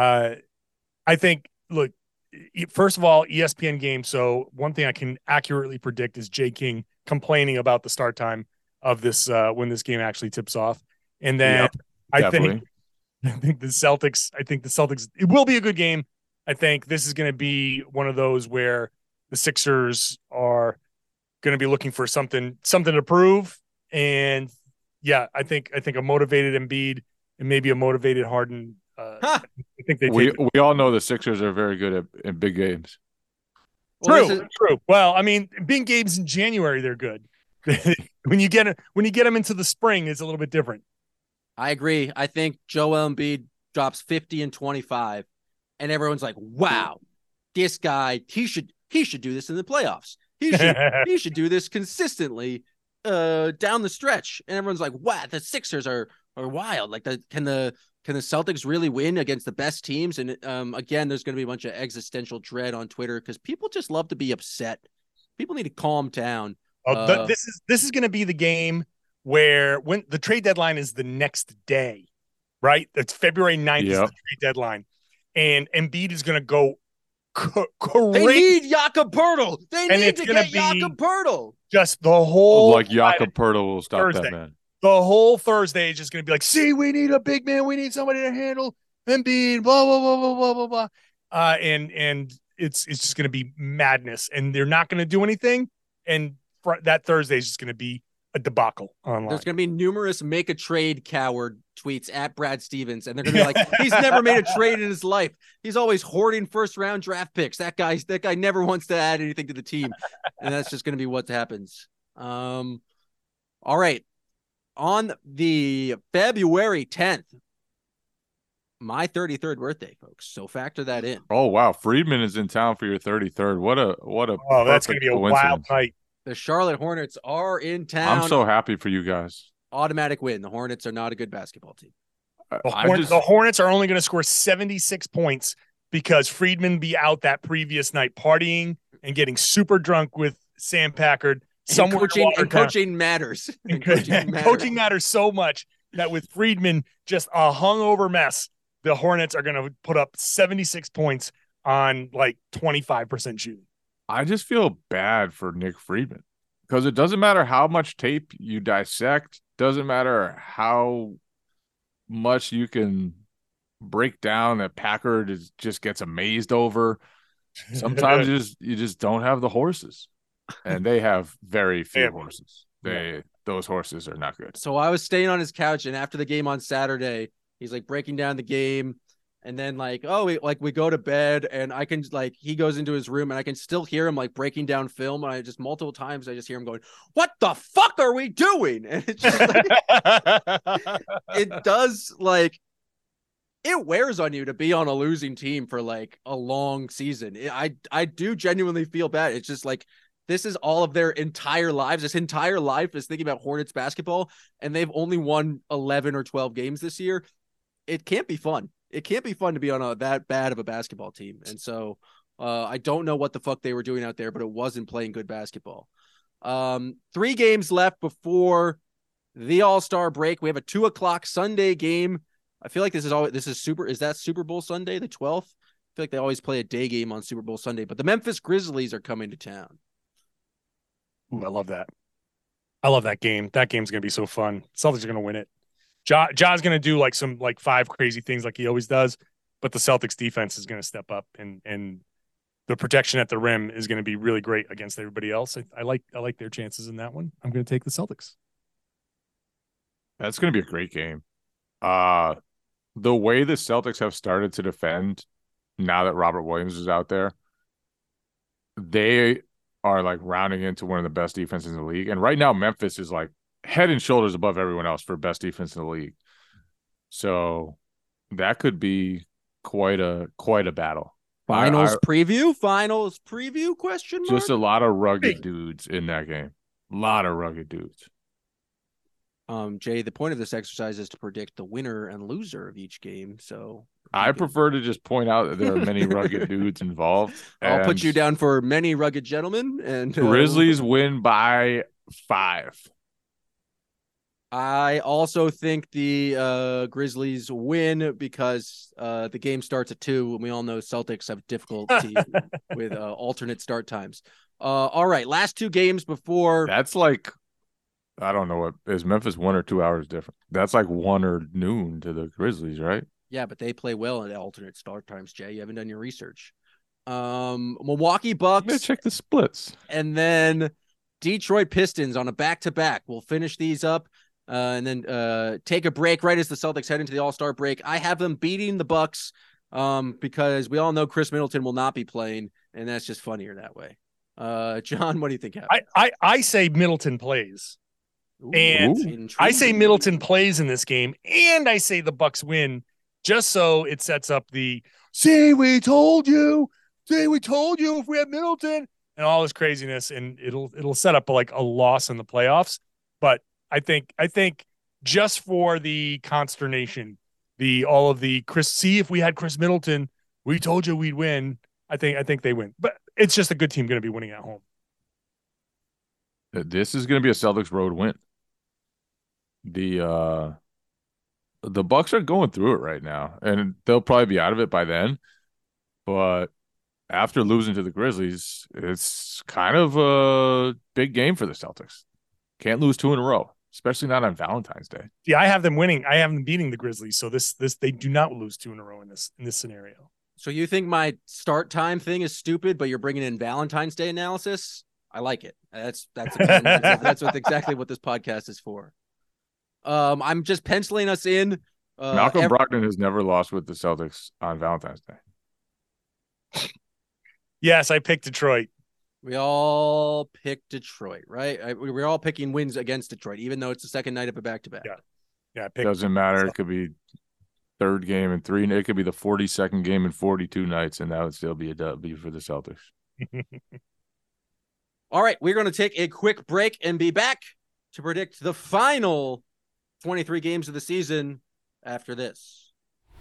[SPEAKER 7] I think. Look, first of all, ESPN game. So one thing I can accurately predict is Jay King complaining about the start time of this when this game actually tips off. And then I think the Celtics, it will be a good game. I think this is going to be one of those where the Sixers are going to be looking for something to prove. And yeah, I think a motivated Embiid and maybe a motivated Harden. I think we
[SPEAKER 6] all know the Sixers are very good in big games.
[SPEAKER 7] True. Well, I mean, big games in January, they're good. when you get them into the spring, it's a little bit different.
[SPEAKER 5] I agree. I think Joel Embiid drops 50 and 25, and everyone's like, "Wow, this guy, he should do this in the playoffs. He should do this consistently down the stretch." And everyone's like, "Wow, the Sixers are wild. Like, can the Celtics really win against the best teams?" And again, there's going to be a bunch of existential dread on Twitter because people just love to be upset. People need to calm down.
[SPEAKER 7] This is going to be the game where when the trade deadline is the next day, right? It's February 9th is the trade deadline. And Embiid is going to go crazy.
[SPEAKER 5] They need Jakob Poeltl. They need to get Jakob Poeltl.
[SPEAKER 7] Just the whole...
[SPEAKER 6] Like Jakob Poeltl will stop Thursday. That man.
[SPEAKER 7] The whole Thursday is just going to be like, see, we need a big man. We need somebody to handle Embiid, blah, blah, blah, blah, blah, blah, blah. And it's just going to be madness. And they're not going to do anything. And that Thursday is just going to be a debacle online.
[SPEAKER 5] There's going to be numerous make a trade coward tweets at Brad Stevens, and they're gonna be like, he's never made a trade in his life. He's always hoarding first-round draft picks. That guy never wants to add anything to the team, and that's just gonna be what happens. All right, on the February 10th, my 33rd birthday, folks. So factor that in.
[SPEAKER 6] Oh wow, Friedman is in town for your 33rd. What a
[SPEAKER 7] Oh, that's gonna be a wild night.
[SPEAKER 5] The Charlotte Hornets are in town.
[SPEAKER 6] I'm so happy for you guys.
[SPEAKER 5] Automatic win. The Hornets are not a good basketball team.
[SPEAKER 7] The Hornets are only going to score 76 points because Friedman be out that previous night partying and getting super drunk with Sam Packard.
[SPEAKER 5] Coaching matters.
[SPEAKER 7] Coaching matters so much that with Friedman just a hungover mess, the Hornets are going to put up 76 points on like 25% shooting.
[SPEAKER 6] I just feel bad for Nick Friedman because it doesn't matter how much tape you dissect, doesn't matter how much you can break down that Packard just gets amazed over. Sometimes you just don't have the horses, and they have very few horses. Those horses are not good.
[SPEAKER 5] So I was staying on his couch, and after the game on Saturday, he's like breaking down the game. And then we go to bed, and I can he goes into his room, and I can still hear him like breaking down film. And I just multiple times I just hear him going, "What the fuck are we doing?" And it's just it does it wears on you to be on a losing team for like a long season. I do genuinely feel bad. It's just like this is all of their entire lives. This entire life is thinking about Hornets basketball, and they've only won 11 or 12 games this year. It can't be fun. It can't be fun to be on that bad of a basketball team. And so I don't know what the fuck they were doing out there, but it wasn't playing good basketball. 3 games left before the All-Star break. We have a 2:00 Sunday game. I feel like is that Super Bowl Sunday, the 12th? I feel like they always play a day game on Super Bowl Sunday, but the Memphis Grizzlies are coming to town.
[SPEAKER 7] Ooh, I love that. I love that game. That game's going to be so fun. Celtics are going to win it. Ja's going to do some 5 crazy things like he always does, but the Celtics defense is going to step up, and the protection at the rim is going to be really great against everybody else. I like their chances in that one. I'm going to take the Celtics.
[SPEAKER 6] That's going to be a great game. The way the Celtics have started to defend now that Robert Williams is out there, they are rounding into one of the best defenses in the league. And right now, Memphis is head and shoulders above everyone else for best defense in the league. So that could be quite a battle.
[SPEAKER 5] Finals preview? Question mark?
[SPEAKER 6] Just a lot of rugged dudes in that game. A lot of rugged dudes.
[SPEAKER 5] Jay, the point of this exercise is to predict the winner and loser of each game. So
[SPEAKER 6] I prefer to just point out that there are many rugged dudes involved.
[SPEAKER 5] I'll put you down for many rugged gentlemen. And
[SPEAKER 6] Grizzlies win by 5.
[SPEAKER 5] I also think the Grizzlies win because the game starts at 2, and we all know Celtics have difficulty with alternate start times. All right, last 2 games before.
[SPEAKER 6] That's I don't know what is Memphis 1 or 2 hours different. That's 1 or noon to the Grizzlies, right?
[SPEAKER 5] Yeah, but they play well at alternate start times, Jay. You haven't done your research. Milwaukee Bucks.
[SPEAKER 6] Let's check the splits.
[SPEAKER 5] And then Detroit Pistons on a back-to-back. We'll finish these up. And then take a break right as the Celtics head into the All-Star break. I have them beating the Bucks because we all know Chris Middleton will not be playing, and that's just funnier that way. John, what do you think happens?
[SPEAKER 7] I say Middleton plays.
[SPEAKER 5] Intriguing.
[SPEAKER 7] I say Middleton plays in this game, and I say the Bucks win, just so it sets up the "see, we told you if we had Middleton" and all this craziness, and it'll set up a loss in the playoffs. But I think just for the consternation, all of the Chris, see if we had Chris Middleton, we told you we'd win. I think they win, but it's just a good team going to be winning at home.
[SPEAKER 6] This is going to be a Celtics road win. The Bucks are going through it right now, and they'll probably be out of it by then. But after losing to the Grizzlies, it's kind of a big game for the Celtics. Can't lose 2 in a row, especially not on Valentine's Day.
[SPEAKER 7] Yeah, I have them winning. I have them beating the Grizzlies. So this they do not lose 2 in a row in this scenario.
[SPEAKER 5] So you think my start time thing is stupid, but you're bringing in Valentine's Day analysis? I like it. That's exactly what this podcast is for. I'm just penciling us in
[SPEAKER 6] Malcolm Brogdon has never lost with the Celtics on Valentine's Day.
[SPEAKER 7] Yes, I picked Detroit.
[SPEAKER 5] We all picked Detroit, right? We're all picking wins against Detroit, even though it's the second night of a back-to-back.
[SPEAKER 7] Yeah.
[SPEAKER 6] Doesn't matter. It could be third game in 3. It could be the 42nd game in 42 nights, and that would still be a W for the Celtics.
[SPEAKER 5] All right, we're going to take a quick break and be back to predict the final 23 games of the season after this.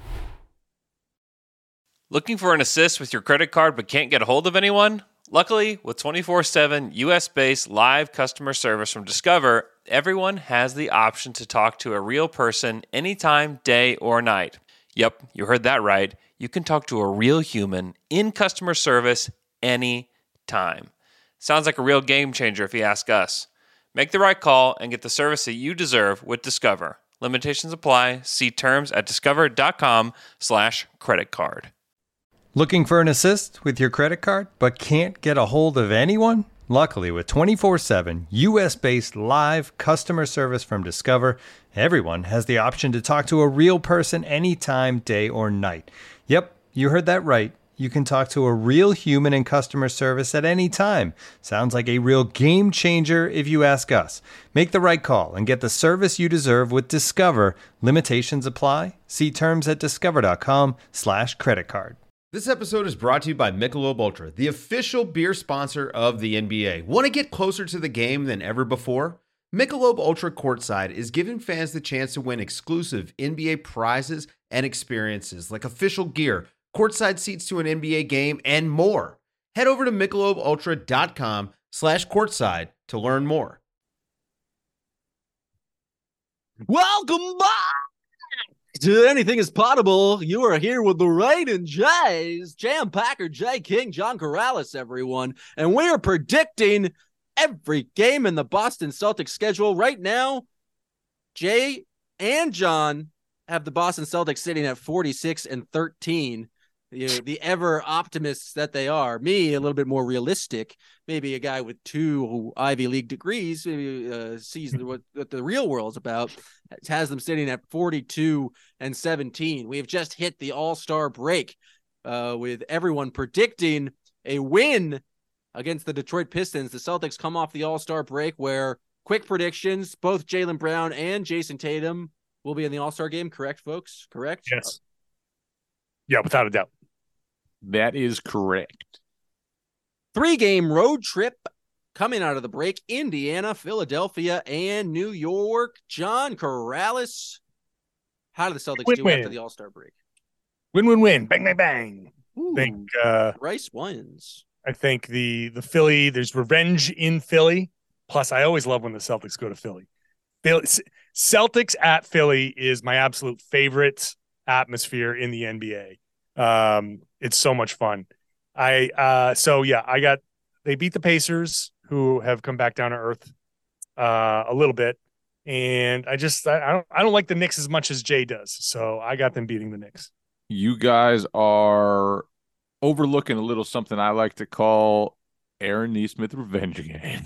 [SPEAKER 8] Looking for an assist with your credit card but can't get a hold of anyone? Luckily, with 24/7 US-based live customer service from Discover, everyone has the option to talk to a real person anytime, day or night. Yep, you heard that right. You can talk to a real human in customer service anytime. Sounds like a real game changer if you ask us. Make the right call and get the service that you deserve with Discover. Limitations apply. See terms at discover.com/creditcard.
[SPEAKER 9] Looking for an assist with your credit card but can't get a hold of anyone? Luckily, with 24/7 US-based live customer service from Discover, everyone has the option to talk to a real person anytime, day or night. Yep, you heard that right. You can talk to a real human in customer service at any time. Sounds like a real game changer if you ask us. Make the right call and get the service you deserve with Discover. Limitations apply. See terms at discover.com/creditcard.
[SPEAKER 10] This episode is brought to you by Michelob Ultra, the official beer sponsor of the NBA. Want to get closer to the game than ever before? Michelob Ultra Courtside is giving fans the chance to win exclusive NBA prizes and experiences like official gear, courtside seats to an NBA game, and more. Head over to MichelobUltra.com/courtside to learn more.
[SPEAKER 5] Welcome back to Anything is Potable. You are here with the Rain and Jays, Jam Packer, Jay King, John Corrales, everyone. And we are predicting every game in the Boston Celtics schedule. Right now, Jay and John have the Boston Celtics sitting at 46-13. The ever optimists that they are. Me, a little bit more realistic. Maybe a guy with 2 Ivy League degrees maybe sees what the real world's about. It has them sitting at 42-17. We have just hit the All-Star break with everyone predicting a win against the Detroit Pistons. The Celtics come off the All-Star break where, quick predictions, both Jaylen Brown and Jason Tatum will be in the All-Star game. Correct, folks? Correct?
[SPEAKER 7] Yes. Yeah, without a doubt.
[SPEAKER 6] That is correct.
[SPEAKER 5] 3-game road trip coming out of the break. Indiana, Philadelphia, and New York. John Corrales, how do the Celtics do after the All-Star break?
[SPEAKER 7] Win. Bang, bang, bang.
[SPEAKER 5] Ooh,
[SPEAKER 7] I think
[SPEAKER 5] Rice wins.
[SPEAKER 7] I think the Philly, there's revenge in Philly. Plus, I always love when the Celtics go to Philly. Celtics at Philly is my absolute favorite atmosphere in the NBA. It's so much fun. They beat the Pacers, who have come back down to earth a little bit, and I don't like the Knicks as much as Jay does, so I got them beating the Knicks.
[SPEAKER 6] You guys are overlooking a little something I like to call Aaron Nesmith revenge game.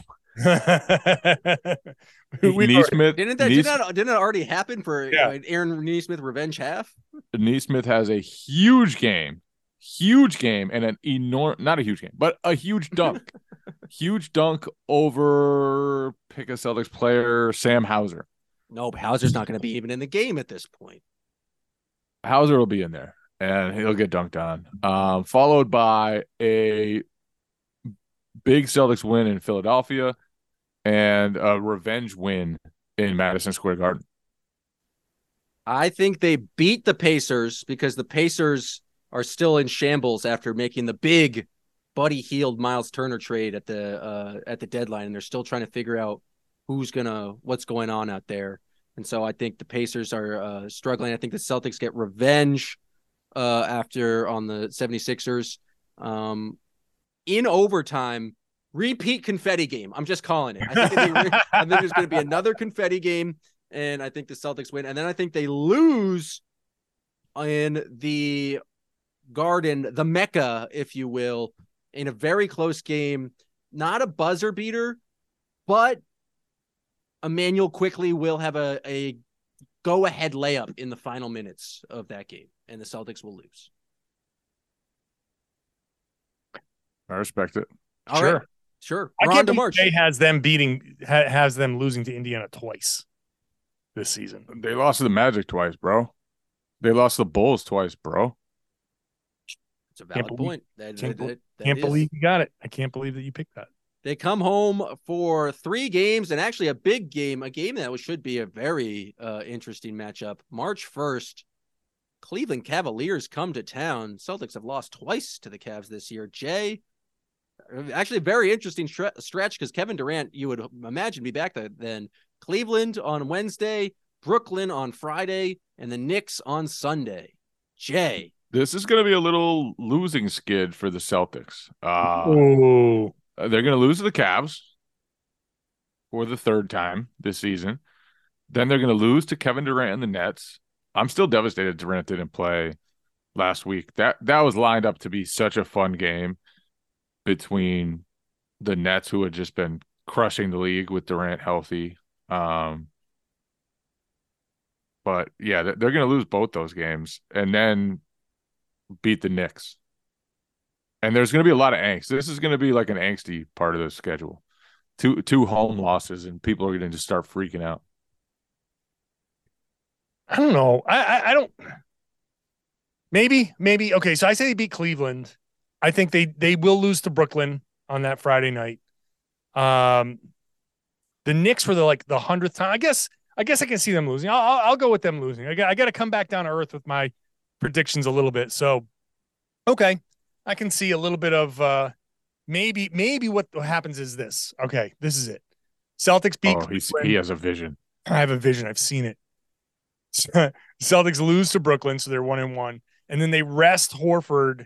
[SPEAKER 5] Nesmith didn't it already happen for Aaron Nesmith revenge half?
[SPEAKER 6] Nesmith has a huge game and an not a huge game, but a huge dunk. Huge dunk over pick a Celtics player, Sam Hauser.
[SPEAKER 5] No, Hauser's not going to be even in the game at this point.
[SPEAKER 6] Hauser will be in there and he'll get dunked on. Followed by a big Celtics win in Philadelphia and a revenge win in Madison Square Garden.
[SPEAKER 5] I think they beat the Pacers because the Pacers are still in shambles after making the big Buddy Hield Miles Turner trade at the deadline, and they're still trying to figure out what's going on out there. And so I think the Pacers are struggling. I think the Celtics get revenge after on the 76ers. In overtime, repeat confetti game. I'm just calling it. I think there's going to be another confetti game, and I think the Celtics win. And then I think they lose in the Garden, the Mecca, if you will, in a very close game. Not a buzzer beater, but Emmanuel Quickley will have a go-ahead layup in the final minutes of that game, and the Celtics will lose.
[SPEAKER 6] I respect it.
[SPEAKER 5] All right. Sure.
[SPEAKER 7] I
[SPEAKER 5] We're on
[SPEAKER 7] can't
[SPEAKER 5] to
[SPEAKER 7] believe
[SPEAKER 5] March.
[SPEAKER 7] Jay has them losing to Indiana twice this season.
[SPEAKER 6] They lost to the Magic twice, bro. They lost the Bulls twice, bro.
[SPEAKER 5] It's a valid point.
[SPEAKER 7] Can't believe you got it. I can't believe that you picked that.
[SPEAKER 5] They come home for 3 games, and actually a big game, a game that should be a very interesting matchup. March 1st, Cleveland Cavaliers come to town. Celtics have lost twice to the Cavs this year. Jay, actually a very interesting stretch because Kevin Durant, you would imagine, be back then. Cleveland on Wednesday, Brooklyn on Friday, and the Knicks on Sunday. Jay.
[SPEAKER 6] This is going to be a little losing skid for the Celtics. They're going to lose to the Cavs for the 3rd time this season. Then they're going to lose to Kevin Durant and the Nets. I'm still devastated Durant didn't play last week. That was lined up to be such a fun game between the Nets, who had just been crushing the league with Durant healthy. But yeah, they're going to lose both those games and then beat the Knicks. And there's going to be a lot of angst. This is going to be like an angsty part of the schedule. Two home losses, and people are going to just start freaking out.
[SPEAKER 7] I don't know. I don't. Maybe. Okay, so I say they beat Cleveland. I think they will lose to Brooklyn on that Friday night. The Knicks for the 100th time. I guess I can see them losing. I'll go with them losing. I got to come back down to earth with my predictions a little bit. So, okay. I can see a little bit of maybe what happens is this. Okay, this is it. Celtics beat Cleveland.
[SPEAKER 6] He has a vision.
[SPEAKER 7] I have a vision. I've seen it. Celtics lose to Brooklyn, so they're 1-1. And then they rest Horford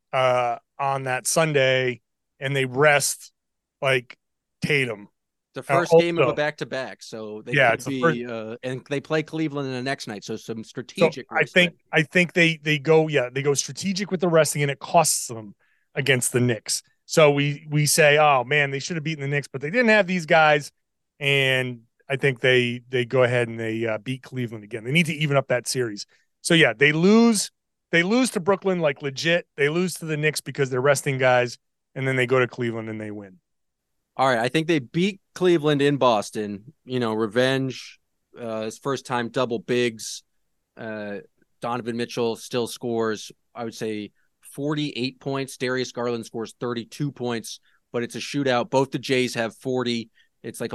[SPEAKER 7] on that Sunday, and they rest Tatum.
[SPEAKER 5] The first game of a back-to-back, so they could be and they play Cleveland in the next night, so some strategic.
[SPEAKER 7] So I think they go strategic with the resting, and it costs them against the Knicks. So we say, oh man, they should have beaten the Knicks, but they didn't have these guys, and I think they go ahead and they beat Cleveland again. They need to even up that series. So yeah, they lose to Brooklyn legit. They lose to the Knicks because they're resting guys, and then they go to Cleveland and they win.
[SPEAKER 5] All right, I think they beat Cleveland in Boston. Revenge. His first time double bigs. Donovan Mitchell still scores, I would say, 48 points. Darius Garland scores 32 points, but it's a shootout. Both the Jays have 40. It's like a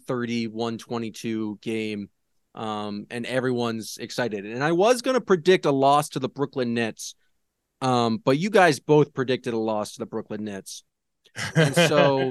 [SPEAKER 5] 130-122 game, and everyone's excited. And I was going to predict a loss to the Brooklyn Nets, but you guys both predicted a loss to the Brooklyn Nets. And so,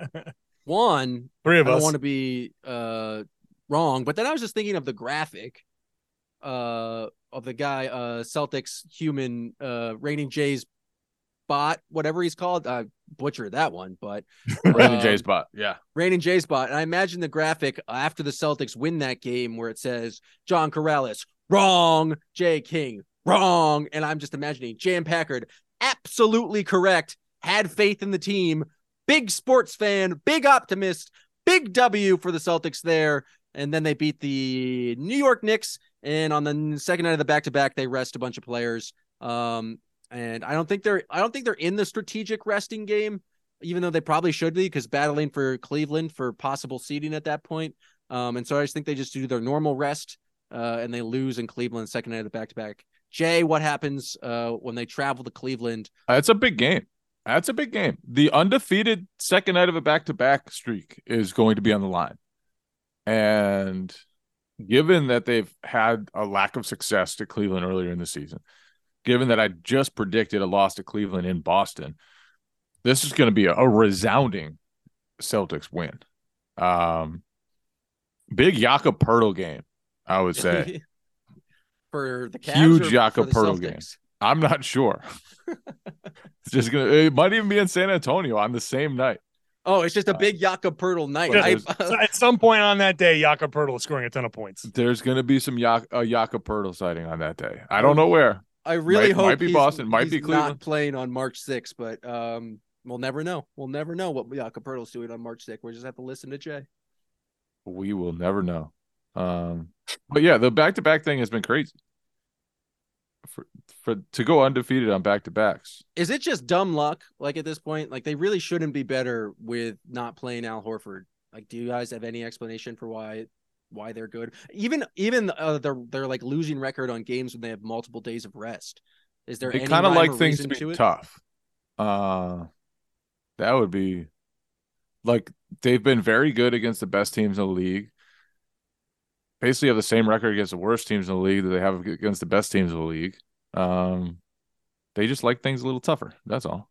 [SPEAKER 7] three of us.
[SPEAKER 5] I don't want to be wrong, but then I was just thinking of the graphic of the guy, Celtics human, Raining Jays bot, whatever he's called. I butchered that one, but
[SPEAKER 6] Raining Jays bot, yeah,
[SPEAKER 5] Raining Jays bot. And I imagine the graphic after the Celtics win that game where it says John Corrales wrong, Jay King wrong, and I'm just imagining Jan Packard absolutely correct. Had faith in the team, big sports fan, big optimist, big W for the Celtics there. And then they beat the New York Knicks. And on the second night of the back-to-back, they rest a bunch of players. And I don't think they're in the strategic resting game, even though they probably should be, because battling for Cleveland for possible seeding at that point. And so I just think they just do their normal rest, and they lose in Cleveland second night of the back-to-back. Jay, what happens when they travel to Cleveland?
[SPEAKER 6] It's a big game. That's a big game. The undefeated second night of a back-to-back streak is going to be on the line. And given that they've had a lack of success to Cleveland earlier in the season, given that I just predicted a loss to Cleveland in Boston, this is going to be a resounding Celtics win. Big Jakob Poeltl game, I would say.
[SPEAKER 5] For the Cavs,
[SPEAKER 6] huge Jakob Poeltl game. I'm not sure. It might even be in San Antonio on the same night.
[SPEAKER 5] Oh, it's just a big Jakob Poeltl night.
[SPEAKER 7] At some point on that day, Jakob Poeltl is scoring a ton of points.
[SPEAKER 6] There's going to be some Jakob Poeltl sighting on that day. I don't know where.
[SPEAKER 5] I really hope
[SPEAKER 6] might be Boston, might be Cleveland.
[SPEAKER 5] Not playing on March 6th, but we'll never know. We'll never know what Jakob Poeltl's doing on March 6th. We'll just have to listen to Jay.
[SPEAKER 6] We will never know. But yeah, the back-to-back thing has been crazy. For to go undefeated on back-to-backs.
[SPEAKER 5] Is it just dumb luck? Like at this point, like they really shouldn't be better with not playing Al Horford. Like, do you guys have any explanation for why they're good? Even their like losing record on games when they have multiple days of rest. Is there
[SPEAKER 6] They
[SPEAKER 5] any
[SPEAKER 6] kind of
[SPEAKER 5] rhyme
[SPEAKER 6] like
[SPEAKER 5] or
[SPEAKER 6] things
[SPEAKER 5] reason
[SPEAKER 6] to be
[SPEAKER 5] it?
[SPEAKER 6] tough. That would be like they've been very good against the best teams in the league. Basically have the same record against the worst teams in the league that they have against the best teams in the league. They just like things a little tougher. That's all.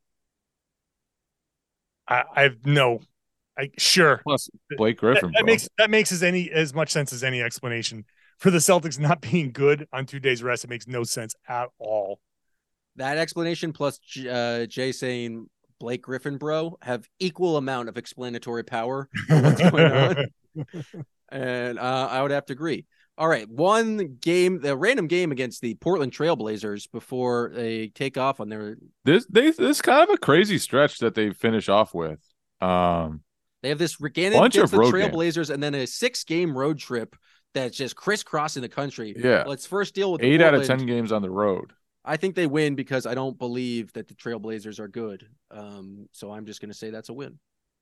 [SPEAKER 7] Sure.
[SPEAKER 6] Plus Blake Griffin,
[SPEAKER 7] that makes as much sense as any explanation for the Celtics not being good on 2 days rest. It makes no sense at all.
[SPEAKER 5] That explanation plus Jay saying Blake Griffin, bro, have equal amount of explanatory power for what's going on. And I would have to agree. All right, the random game against the Portland Trailblazers before they take off on their
[SPEAKER 6] this kind of a crazy stretch that they finish off with.
[SPEAKER 5] They have this against the Trailblazers and then a 6-game road trip that's just crisscrossing the country.
[SPEAKER 6] Yeah,
[SPEAKER 5] let's first deal with
[SPEAKER 6] 8
[SPEAKER 5] Portland.
[SPEAKER 6] out of 10 games on the road.
[SPEAKER 5] I think they win because I don't believe that the Trailblazers are good. So I'm just going to say that's a win.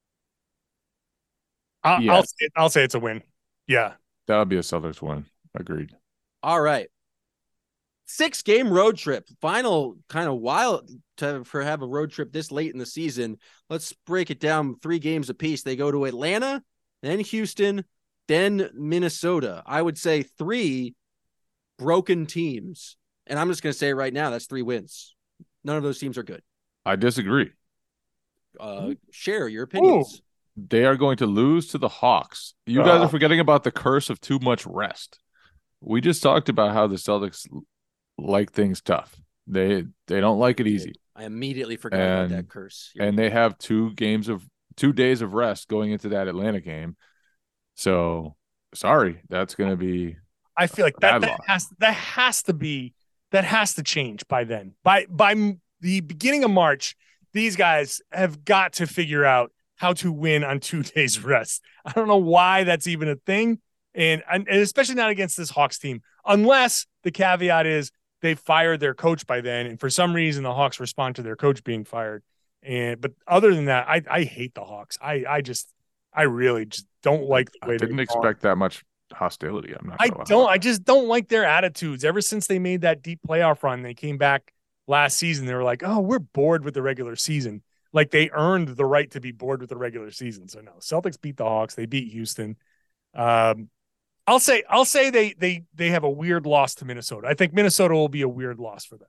[SPEAKER 7] I'll say it's a win. Yeah.
[SPEAKER 6] That would be a Celtics win. Agreed.
[SPEAKER 5] All right. 6-game road trip. Final kind of wild for have a road trip this late in the season. Let's break it down 3 games apiece. They go to Atlanta, then Houston, then Minnesota. I would say 3 broken teams. And I'm just going to say right now, that's 3 wins. None of those teams are good.
[SPEAKER 6] I disagree.
[SPEAKER 5] Share your opinions.
[SPEAKER 6] Ooh. They are going to lose to the Hawks. You guys are forgetting about the curse of too much rest. We just talked about how the Celtics like things tough. They don't like it easy.
[SPEAKER 5] I immediately forgot about that curse.
[SPEAKER 6] And they have 2 days of rest going into that Atlanta game. So sorry, that's going to be.
[SPEAKER 7] I feel like that has to change by then. By the beginning of March, these guys have got to figure out how to win on 2 days rest. I don't know why that's even a thing. And especially not against this Hawks team, unless the caveat is they fired their coach by then. And for some reason, the Hawks respond to their coach being fired. But other than that, I hate the Hawks. I really just don't like the way
[SPEAKER 6] I didn't expect that much hostility.
[SPEAKER 7] I just don't like their attitudes. Ever since they made that deep playoff run, they came back last season. They were like, oh, we're bored with the regular season. Like they earned the right to be bored with the regular season. So no, Celtics beat the Hawks. They beat Houston. I'll say they have a weird loss to Minnesota. I think Minnesota will be a weird loss for them.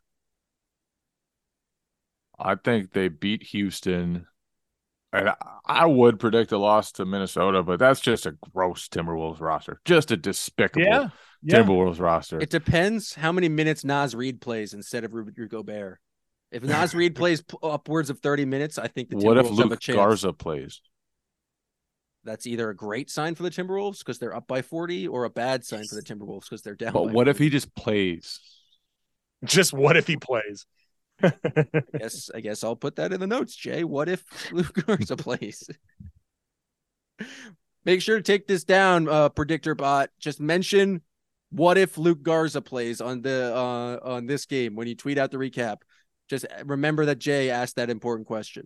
[SPEAKER 6] I think they beat Houston. And I would predict a loss to Minnesota, but that's just a gross Timberwolves roster. Just a despicable Timberwolves roster.
[SPEAKER 5] It depends how many minutes Naz Reid plays instead of Rudy Gobert. If Naz Reid plays upwards of 30 minutes, I think the Timberwolves have a chance.
[SPEAKER 6] What if Luke Garza plays?
[SPEAKER 5] That's either a great sign for the Timberwolves because they're up by 40 or a bad sign for the Timberwolves because they're down.
[SPEAKER 6] But what
[SPEAKER 5] 40.
[SPEAKER 6] if he just plays?
[SPEAKER 7] Just what if he plays?
[SPEAKER 5] I guess I'll put that in the notes, Jay. What if Luke Garza plays? Make sure to take this down, predictor bot. Just mention what if Luke Garza plays on this game when you tweet out the recap. Just remember that Jay asked that important question.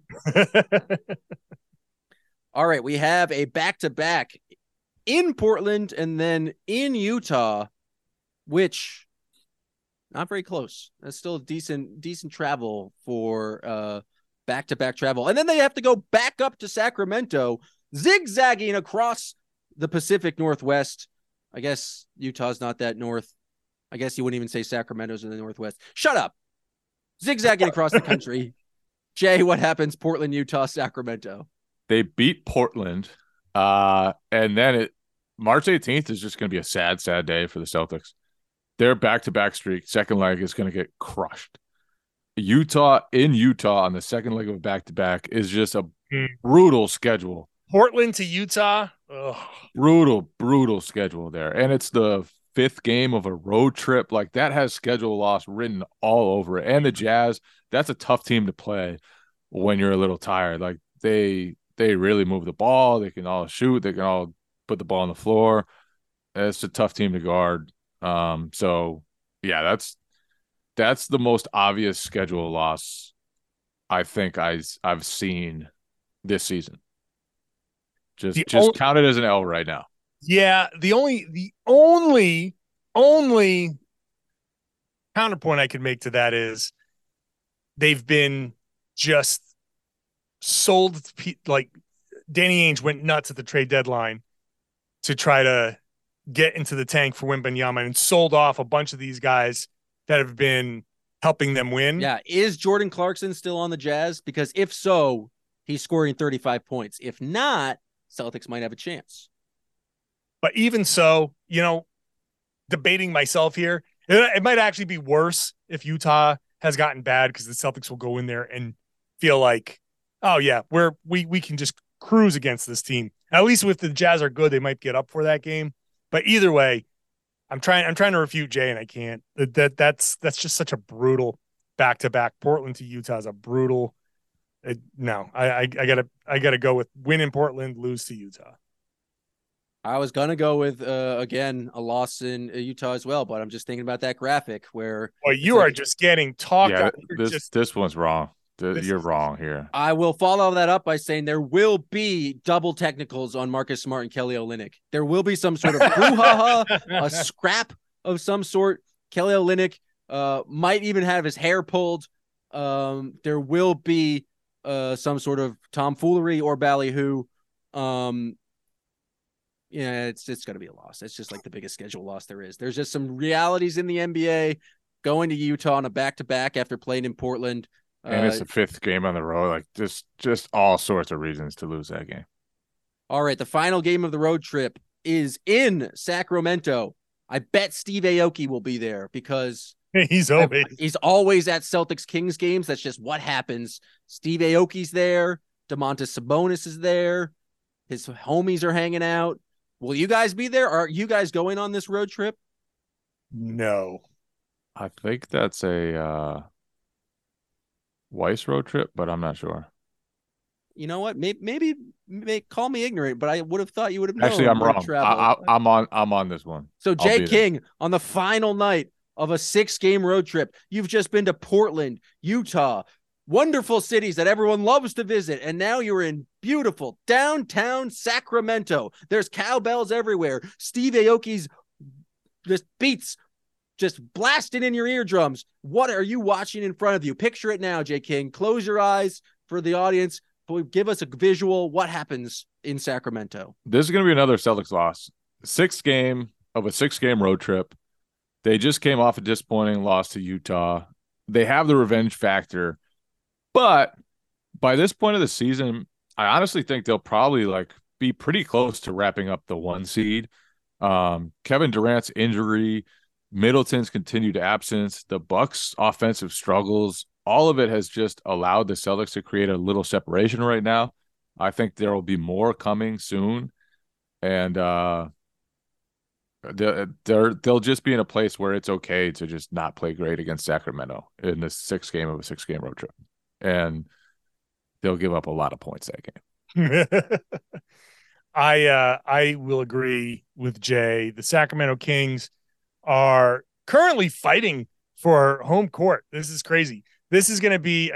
[SPEAKER 5] All right, we have a back-to-back in Portland and then in Utah, which not very close. That's still decent travel for back-to-back travel. And then they have to go back up to Sacramento, zigzagging across the Pacific Northwest. I guess Utah's not that north. I guess you wouldn't even say Sacramento's in the Northwest. Shut up. Zigzagging across the country. Jay, what happens? Portland, Utah, Sacramento.
[SPEAKER 6] They beat Portland. And then March 18th is just going to be a sad, sad day for the Celtics. Their back-to-back streak, second leg, is going to get crushed. Utah on the second leg of a back-to-back is just a brutal schedule.
[SPEAKER 7] Portland to Utah. Ugh.
[SPEAKER 6] Brutal schedule there. And it's the 5th game of a road trip. Like that has schedule loss written all over it. And the Jazz, that's a tough team to play when you're a little tired. Like they really move the ball. They can all shoot. They can all put the ball on the floor. It's a tough team to guard. So yeah, that's the most obvious schedule loss I think I've seen this season. Just count it as an L right now.
[SPEAKER 7] Yeah, the only counterpoint I could make to that is they've been just sold. Like Danny Ainge went nuts at the trade deadline to try to get into the tank for Wembanyama and sold off a bunch of these guys that have been helping them win.
[SPEAKER 5] Yeah. Is Jordan Clarkson still on the Jazz? Because if so, he's scoring 35 points. If not, Celtics might have a chance.
[SPEAKER 7] But even so, debating myself here, it might actually be worse if Utah has gotten bad, because the Celtics will go in there and feel like, oh yeah, we can just cruise against this team. At least if the Jazz are good, they might get up for that game. But either way, I'm trying to refute Jay, and I can't. That's just such a brutal back-to-back. Portland to Utah is a brutal. No, I gotta go with win in Portland, lose to Utah.
[SPEAKER 5] I was gonna go with again a loss in Utah as well, but I'm just thinking about that graphic where.
[SPEAKER 7] Well, you are just getting talked.
[SPEAKER 6] Yeah, this one's wrong. You're wrong here.
[SPEAKER 5] I will follow that up by saying there will be double technicals on Marcus Smart and Kelly Olynyk. There will be some sort of brouhaha, a scrap of some sort. Kelly Olynyk might even have his hair pulled. There will be some sort of tomfoolery or ballyhoo. Yeah, it's going to be a loss. It's just like the biggest schedule loss there is. There's just some realities in the NBA. Going to Utah on a back-to-back after playing in Portland.
[SPEAKER 6] And it's the fifth game on the road. Like just all sorts of reasons to lose that game.
[SPEAKER 5] All right, the final game of the road trip is in Sacramento. I bet Steve Aoki will be there because
[SPEAKER 7] he's
[SPEAKER 5] always at Celtics Kings games. That's just what happens. Steve Aoki's there. Domantas Sabonis is there. His homies are hanging out. Will you guys be there? Are you guys going on this road trip?
[SPEAKER 7] No.
[SPEAKER 6] I think that's a Weiss road trip, but I'm not sure.
[SPEAKER 5] You know what? Maybe call me ignorant, but I would have thought you would have known.
[SPEAKER 6] Actually, I'm wrong. I'm on this one.
[SPEAKER 5] So Jay King, on the final night of a 6-game road trip, you've just been to Portland, Utah, wonderful cities that everyone loves to visit, and now you're in beautiful downtown Sacramento. There's cowbells everywhere. Steve Aoki's beats just blasting in your eardrums. What are you watching in front of you? Picture it now, Jay King. Close your eyes for the audience. Give us a visual. What happens in Sacramento?
[SPEAKER 6] This is going to be another Celtics loss. 6th game of a 6-game road trip. They just came off a disappointing loss to Utah. They have the revenge factor. But by this point of the season, I honestly think they'll probably be pretty close to wrapping up the 1 seed. Kevin Durant's injury, Middleton's continued absence, the Bucks' offensive struggles, all of it has just allowed the Celtics to create a little separation right now. I think there will be more coming soon, and they'll just be in a place where it's okay to just not play great against Sacramento in the 6th game of a 6-game road trip, and they'll give up a lot of points that game.
[SPEAKER 7] I will agree with Jay. The Sacramento Kings are currently fighting for home court. This is crazy. This is going to be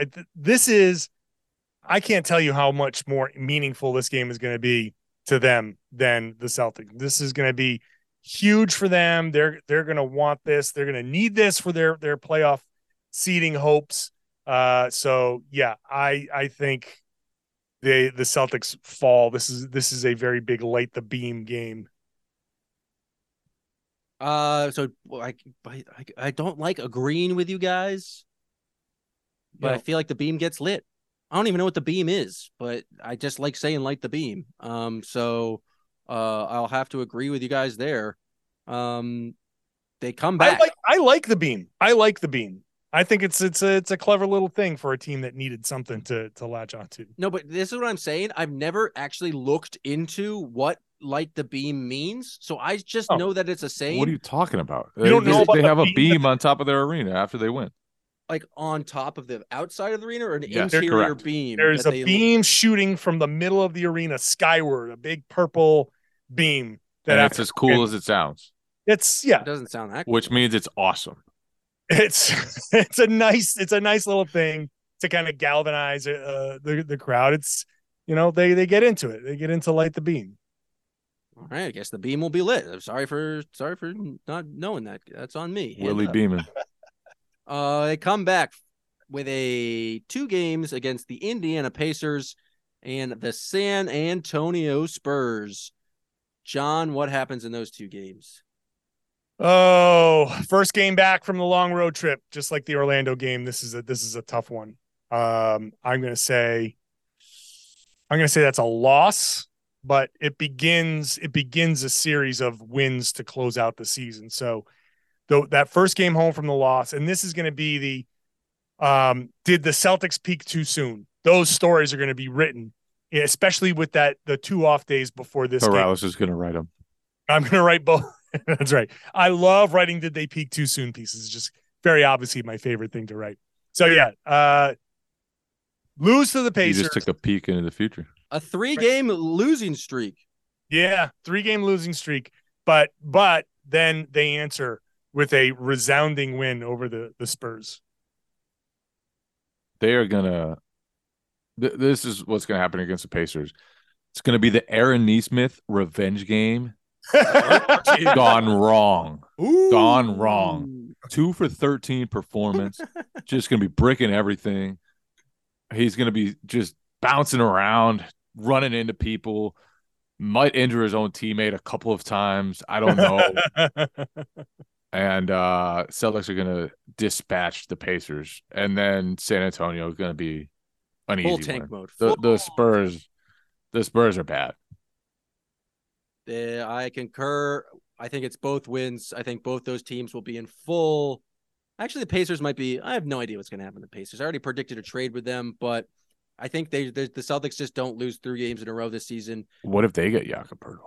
[SPEAKER 7] I can't tell you how much more meaningful this game is going to be to them than the Celtics. This is going to be huge for them. They're going to want this. They're going to need this for their playoff seeding hopes. So yeah, I think the Celtics fall. This is a very big light the beam game.
[SPEAKER 5] So I don't like agreeing with you guys, but I feel like the beam gets lit. I don't even know what the beam is, but I just like saying light the beam. So I'll have to agree with you guys there. They come back.
[SPEAKER 7] I like the beam. I like the beam. I think it's a clever little thing for a team that needed something to latch onto.
[SPEAKER 5] No, but this is what I'm saying. I've never actually looked into what light the beam means, so I just know that it's a saying.
[SPEAKER 6] What are you talking about?
[SPEAKER 7] You don't know about
[SPEAKER 6] they have a beam on top of their arena after they win.
[SPEAKER 5] Like on top of the outside of the arena, or an
[SPEAKER 6] Yes,
[SPEAKER 5] interior
[SPEAKER 6] correct.
[SPEAKER 5] beam?
[SPEAKER 7] There's a beam shooting from the middle of the arena skyward, a big purple beam
[SPEAKER 6] And it's as cool as it sounds.
[SPEAKER 5] It doesn't sound that cool.
[SPEAKER 6] Which means it's awesome.
[SPEAKER 7] It's a nice little thing to kind of galvanize the crowd. It's, they get into it. They get into Light the Beam.
[SPEAKER 5] All right, I guess the beam will be lit. I'm sorry for not knowing that. That's on me.
[SPEAKER 6] Willie beaming.
[SPEAKER 5] They come back with 2 games against the Indiana Pacers and the San Antonio Spurs. John, what happens in those 2 games?
[SPEAKER 7] Oh, first game back from the long road trip, just like the Orlando game. This is a tough one. I'm gonna say that's a loss, but it begins a series of wins to close out the season. So that first game home from the loss, and this is going to be did the Celtics peak too soon? Those stories are going to be written, especially with the 2 off days before this game.
[SPEAKER 6] Morales is going to write them.
[SPEAKER 7] I'm going to write both. That's right. I love writing "Did they peak too soon?" pieces. It's just very obviously my favorite thing to write. So yeah, lose to the Pacers.
[SPEAKER 6] You just took a peek into the future.
[SPEAKER 5] A 3-game losing streak.
[SPEAKER 7] Yeah, 3-game losing streak. But then they answer with a resounding win over the Spurs.
[SPEAKER 6] They are gonna. This is what's gonna happen against the Pacers. It's gonna be the Aaron Nesmith revenge game. Gone wrong.
[SPEAKER 5] Ooh.
[SPEAKER 6] Gone wrong. 2 for 13 performance. Just gonna be bricking everything. He's gonna be just bouncing around, running into people. Might injure his own teammate a couple of times. I don't know. And Celtics are gonna dispatch the Pacers, and then San Antonio is gonna be an
[SPEAKER 5] full
[SPEAKER 6] easy
[SPEAKER 5] tank
[SPEAKER 6] win.
[SPEAKER 5] mode.
[SPEAKER 6] The Spurs are bad.
[SPEAKER 5] I concur. I think it's both wins. I think both those teams will be in full. Actually, the Pacers might be. I have no idea what's going to happen to the Pacers. I already predicted a trade with them, but I think the Celtics just don't lose 3 games in a row this season.
[SPEAKER 6] What if they get Jakob Poeltl?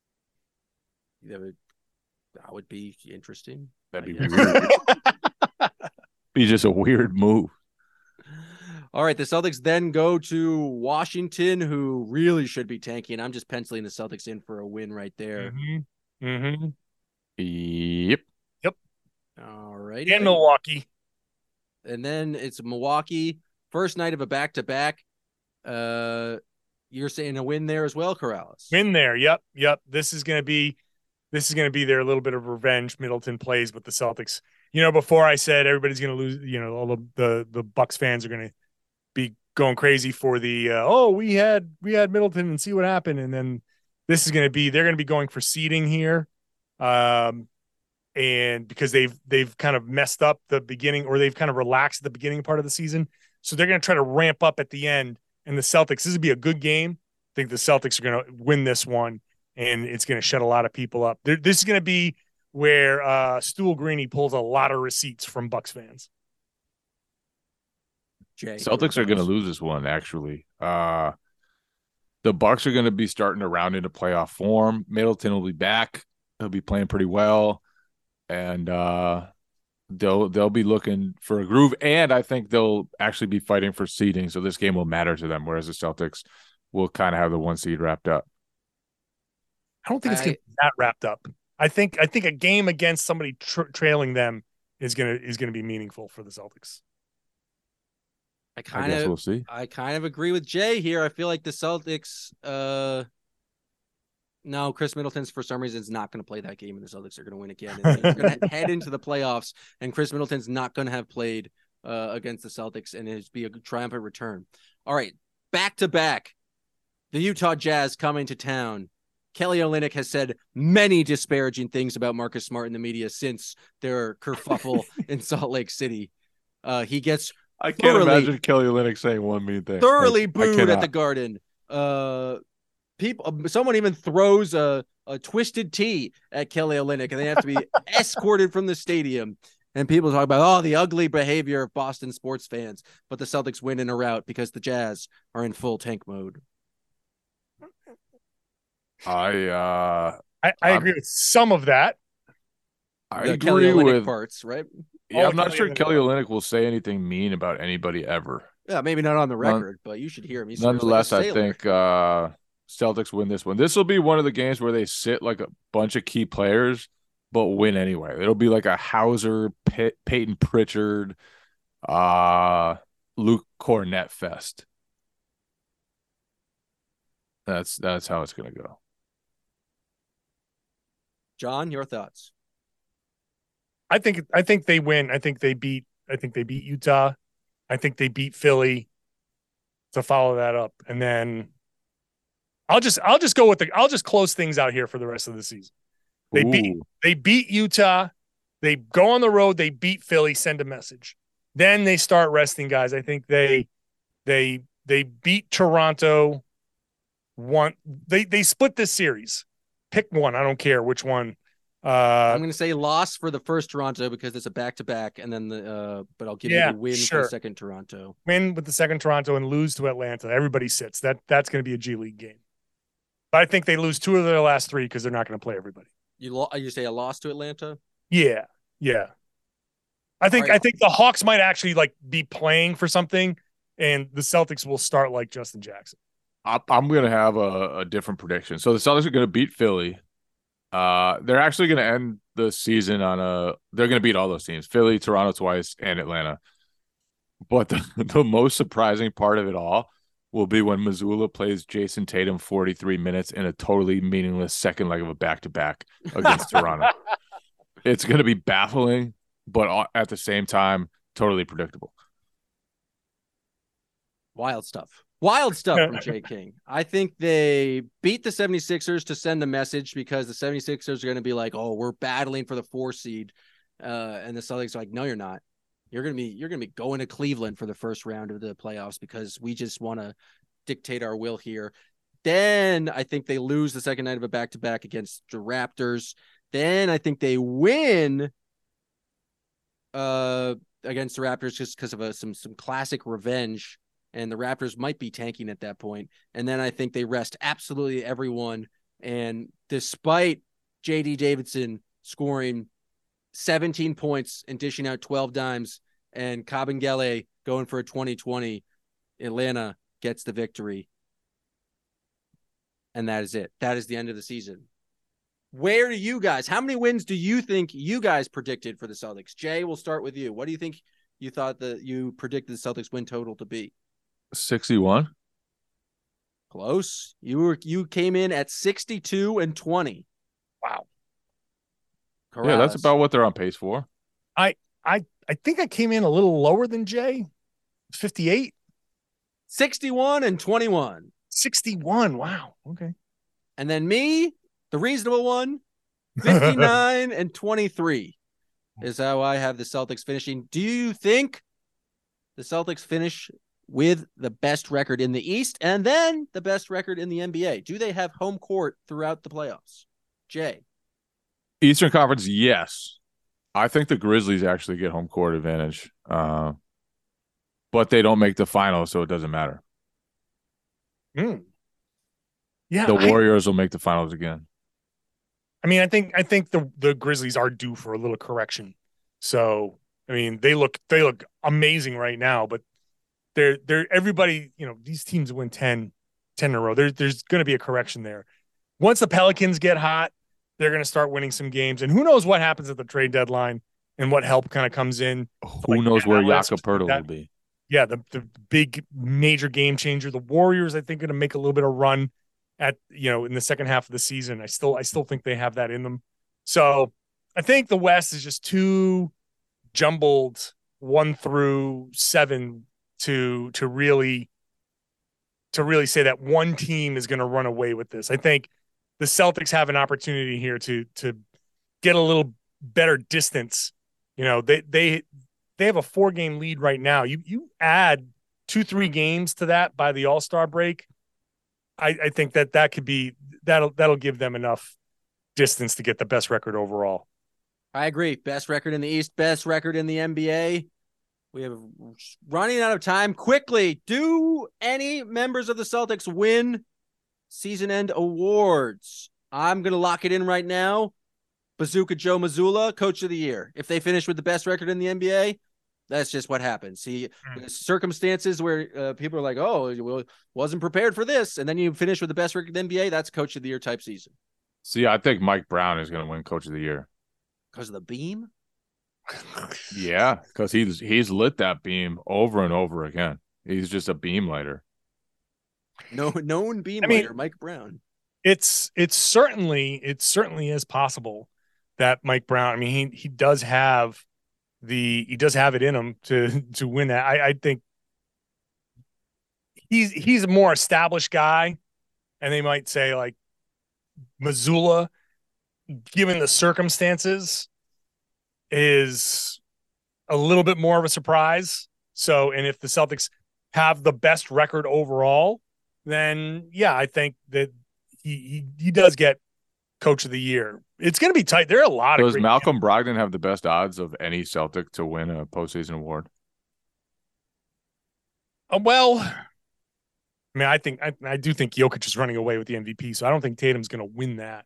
[SPEAKER 5] That would be interesting.
[SPEAKER 6] That'd be weird. Be just a weird move.
[SPEAKER 5] All right, the Celtics then go to Washington, who really should be tanking. I'm just penciling the Celtics in for a win right there.
[SPEAKER 7] Mm-hmm. Mm-hmm.
[SPEAKER 6] Yep.
[SPEAKER 5] All right.
[SPEAKER 7] And Milwaukee.
[SPEAKER 5] And then it's Milwaukee. First night of a back-to-back. You're saying a win there as well, Corrales?
[SPEAKER 7] Win there. Yep. This is going to be their little bit of revenge. Middleton plays with the Celtics. Before I said everybody's going to lose, all the Bucks fans are going to be going crazy for the we had Middleton and see what happened. And then this is going to be, they're going to be going for seeding here. And because they've kind of messed up the beginning, or they've kind of relaxed the beginning part of the season. So they're going to try to ramp up at the end. And the Celtics, this would be a good game. I think the Celtics are going to win this one, and it's going to shut a lot of people up. This is going to be where Stool Greeny pulls a lot of receipts from Bucks fans.
[SPEAKER 6] Celtics are going to lose this one, actually. The Bucks are going to be starting to round into playoff form. Middleton will be back. He'll be playing pretty well. And they'll be looking for a groove. And I think they'll actually be fighting for seeding. So this game will matter to them, whereas the Celtics will kind of have the 1 seed wrapped up.
[SPEAKER 7] I don't think it's going to be that wrapped up. I think a game against somebody trailing them is going to be meaningful for the Celtics.
[SPEAKER 6] I guess we'll see.
[SPEAKER 5] I kind of agree with Jay here. I feel like the Celtics. No, Chris Middleton's for some reason is not going to play that game, and the Celtics are going to win again. And they're going to head into the playoffs, and Chris Middleton's not going to have played against the Celtics, and it'd be a triumphant return. All right, back to back, the Utah Jazz coming to town. Kelly Olynyk has said many disparaging things about Marcus Smart in the media since their kerfuffle in Salt Lake City. He gets
[SPEAKER 6] I can't imagine Kelly Olynyk saying one mean thing.
[SPEAKER 5] Thoroughly booed at the Garden. Someone even throws a twisted tea at Kelly Olynyk, and they have to be escorted from the stadium. And people talk about the ugly behavior of Boston sports fans, but the Celtics win in a rout because the Jazz are in full tank mode.
[SPEAKER 7] I agree with some of that.
[SPEAKER 6] I agree with
[SPEAKER 5] parts, right?
[SPEAKER 6] Yeah, I'm not sure Kelly Olynyk will say anything mean about anybody ever.
[SPEAKER 5] Yeah, maybe not on the record, but you should hear him.
[SPEAKER 6] Nonetheless, I think Celtics win this one. This will be one of the games where they sit like a bunch of key players, but win anyway. It'll be like a Hauser, Peyton Pritchard, Luke Cornett fest. That's how it's going to go.
[SPEAKER 5] John, your thoughts?
[SPEAKER 7] I think they win. I think they beat Utah. I think they beat Philly to follow that up. And then I'll just go with I'll just close things out here for the rest of the season. They beat Utah. They go on the road, they beat Philly, send a message. Then they start resting guys. I think they beat Toronto. They split this series. Pick one. I don't care which one.
[SPEAKER 5] I'm going to say loss for the first Toronto because it's a back-to-back, and then but I'll give you the win for the second Toronto.
[SPEAKER 7] Win with the second Toronto and lose to Atlanta. Everybody sits. That's going to be a G League game. But I think they lose 2 of their last 3 because they're not going to play everybody.
[SPEAKER 5] You say a loss to Atlanta?
[SPEAKER 7] Yeah. I think the Hawks might actually be playing for something, and the Celtics will start like Justin Jackson.
[SPEAKER 6] I'm going to have a different prediction. So the Celtics are going to beat Philly. They're actually going to end the season they're going to beat all those teams, Philly, Toronto twice, and Atlanta. But the most surprising part of it all will be when Mazzulla plays Jason Tatum 43 minutes in a totally meaningless second leg of a back-to-back against Toronto. It's going to be baffling, but at the same time, totally predictable.
[SPEAKER 5] Wild stuff from Jay King. I think they beat the 76ers to send a message because the 76ers are going to be like, oh, we're battling for the 4 seed. And the Celtics are like, no, you're not. You're going to be going to Cleveland for the first round of the playoffs because we just want to dictate our will here. Then I think they lose the second night of a back-to-back against the Raptors. Then I think they win against the Raptors just because of some classic revenge. And the Raptors might be tanking at that point. And then I think they rest absolutely everyone. And despite J.D. Davidson scoring 17 points and dishing out 12 dimes, and Kabengele going for a 20-20, Atlanta gets the victory. And that is it. That is the end of the season. Where do you guys, how many wins do you think you guys predicted for the Celtics? Jay, we'll start with you. What do you think you thought that you predicted the Celtics win total to be?
[SPEAKER 6] 61.
[SPEAKER 5] Close. You came in at 62-20.
[SPEAKER 7] Wow.
[SPEAKER 5] Corrales.
[SPEAKER 6] Yeah, that's about what they're on pace for.
[SPEAKER 7] I think I came in a little lower than Jay. 58.
[SPEAKER 5] 61-21.
[SPEAKER 7] 61. Wow. Okay.
[SPEAKER 5] And then me, the reasonable one, 59-23 is how I have the Celtics finishing. Do you think the Celtics finish with the best record in the East and then the best record in the NBA? Do they have home court throughout the playoffs? Jay.
[SPEAKER 6] Eastern Conference, yes. I think the Grizzlies actually get home court advantage. But they don't make the finals, so it doesn't matter.
[SPEAKER 7] Yeah.
[SPEAKER 6] The Warriors will make the finals again.
[SPEAKER 7] I mean, I think the Grizzlies are due for a little correction. So, I mean, they look amazing right now, but they're everybody, these teams win 10 in a row. There's going to be a correction there. Once the Pelicans get hot, they're going to start winning some games, and who knows what happens at the trade deadline and what help kind of comes in.
[SPEAKER 6] Who knows where Jakob Poeltl will be?
[SPEAKER 7] Yeah, the big major game changer. The Warriors, I think, going to make a little bit of run at in the second half of the season. I still think they have that in them. So I think the West is just too jumbled 1 through 7 to really say that one team is going to run away with this. I think the Celtics have an opportunity here to get a little better distance. They have a 4-game lead right now. You add 2-3 games to that by the All-Star break. I think that could be that'll give them enough distance to get the best record overall.
[SPEAKER 5] I agree. Best record in the East, best record in the NBA. We have running out of time. Quickly, do any members of the Celtics win season end awards? I'm going to lock it in right now. Bazooka Joe Mazzulla, Coach of the Year. If they finish with the best record in the NBA, That's just what happens. See, circumstances where people are like, "Oh, well, wasn't prepared for this," and then you finish with the best record in the NBA. That's Coach of the Year type season.
[SPEAKER 6] See, I think Mike Brown is going to win Coach of the Year
[SPEAKER 5] because of the beam.
[SPEAKER 6] Yeah, because he's lit that beam over and over again. He's just a beam lighter.
[SPEAKER 5] Known beam lighter, Mike Brown.
[SPEAKER 7] It's certainly is possible that Mike Brown. I mean, he does have it in him to win that. I think he's a more established guy, and they might say like Mazzulla, given the circumstances, is a little bit more of a surprise. So, and if the Celtics have the best record overall, then yeah, I think that he does get Coach of the Year. It's going to be tight. There are a lot of.
[SPEAKER 6] Does Malcolm Brogdon have the best odds of any Celtic to win a postseason award?
[SPEAKER 7] Well, I mean, I do think Jokic is running away with the MVP, so I don't think Tatum's going to win that.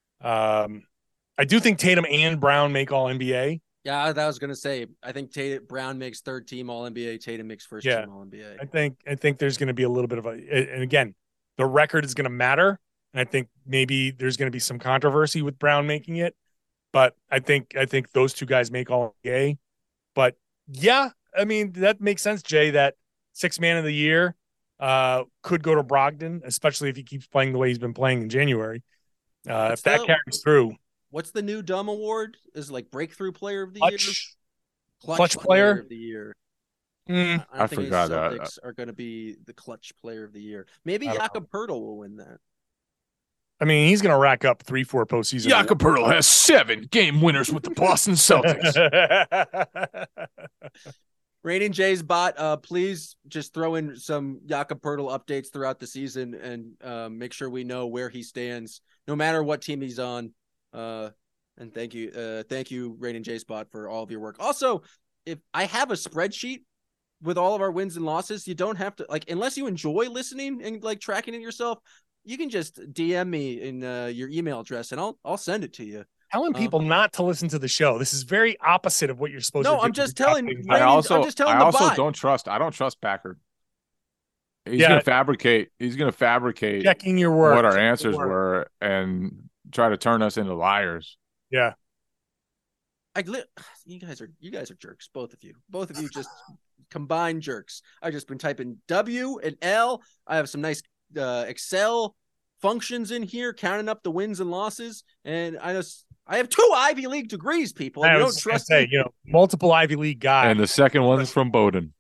[SPEAKER 7] I do think Tatum and Brown make All NBA.
[SPEAKER 5] Yeah, that was going to say. I think Brown makes third team All NBA. Tatum makes first team All NBA.
[SPEAKER 7] I think there's going to be a little bit of and again, the record is going to matter. And I think maybe there's going to be some controversy with Brown making it, but I think those two guys make All NBA. But yeah, I mean, that makes sense, Jay. That sixth man of the year could go to Brogdon, especially if he keeps playing the way he's been playing in January. If that carries through.
[SPEAKER 5] What's the new dumb award? Is it like breakthrough player of the year?
[SPEAKER 7] Clutch player
[SPEAKER 5] of the year.
[SPEAKER 6] I forgot that.
[SPEAKER 5] Celtics are going to be the clutch player of the year. Maybe Jakob Poeltl will win that.
[SPEAKER 7] I mean, he's going to rack up 3-4 postseason.
[SPEAKER 6] Jakob Poeltl has 7 game winners with the Boston Celtics.
[SPEAKER 5] Raining Jay's bot, please just throw in some Jakob Poeltl updates throughout the season and make sure we know where he stands, no matter what team he's on. And thank you, Raining Jay's bot, for all of your work. Also, if I have a spreadsheet with all of our wins and losses, you don't have to unless you enjoy listening and tracking it yourself. You can just DM me in your email address, and I'll send it to you.
[SPEAKER 7] Telling people not to listen to the show. This is very opposite of what you're supposed to do.
[SPEAKER 5] No, I'm just telling.
[SPEAKER 6] I also don't trust. I don't trust Packard. He's gonna fabricate. He's gonna fabricate
[SPEAKER 7] checking your work,
[SPEAKER 6] what our answers were, and try to turn us into liars.
[SPEAKER 7] Yeah.
[SPEAKER 5] You guys are jerks. Both of you just combined jerks. I've just been typing W and L. I have some nice Excel functions in here, counting up the wins and losses, and I have 2 Ivy League degrees, people. You don't trust me.
[SPEAKER 7] Multiple Ivy League guys,
[SPEAKER 6] and the second one's from Bowdoin.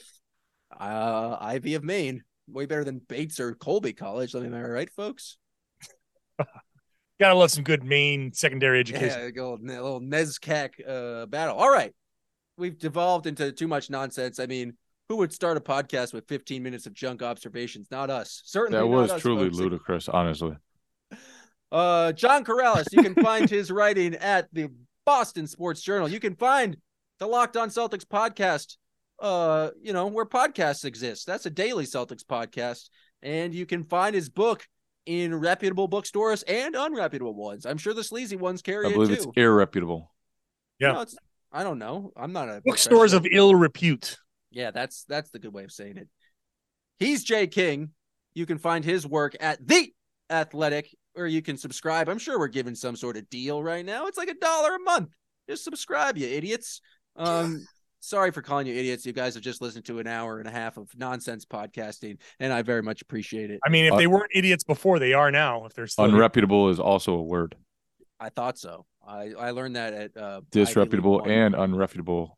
[SPEAKER 5] Ivy of Maine, way better than Bates or Colby College. Am I right, folks?
[SPEAKER 7] Gotta love some good Maine secondary education.
[SPEAKER 5] Yeah, a little NESCAC battle. All right, we've devolved into too much nonsense. I mean, who would start a podcast with 15 minutes of junk observations? Not us. Certainly
[SPEAKER 6] that
[SPEAKER 5] not
[SPEAKER 6] was
[SPEAKER 5] us,
[SPEAKER 6] truly
[SPEAKER 5] folks.
[SPEAKER 6] ludicrous, honestly.
[SPEAKER 5] John Corrales, you can find his writing at the Boston Sports Journal. You can find the Locked On Celtics podcast, where podcasts exist. That's a daily Celtics podcast. And you can find his book in reputable bookstores and unreputable ones. I'm sure the sleazy ones carry it too.
[SPEAKER 6] I believe it's irreputable.
[SPEAKER 7] Yeah.
[SPEAKER 5] I don't know. I'm not a
[SPEAKER 7] bookstores of ill repute.
[SPEAKER 5] Yeah, that's the good way of saying it. He's Jay King. You can find his work at The Athletic, or you can subscribe. I'm sure we're giving some sort of deal right now. It's like $1 a month. Just subscribe, you idiots. Sorry for calling you idiots. You guys have just listened to an hour and a half of nonsense podcasting, and I very much appreciate it.
[SPEAKER 7] I mean, if they weren't idiots before, they are now. If they're still
[SPEAKER 6] unreputable is also a word.
[SPEAKER 5] I thought so. I learned that at
[SPEAKER 6] disreputable and unreputable.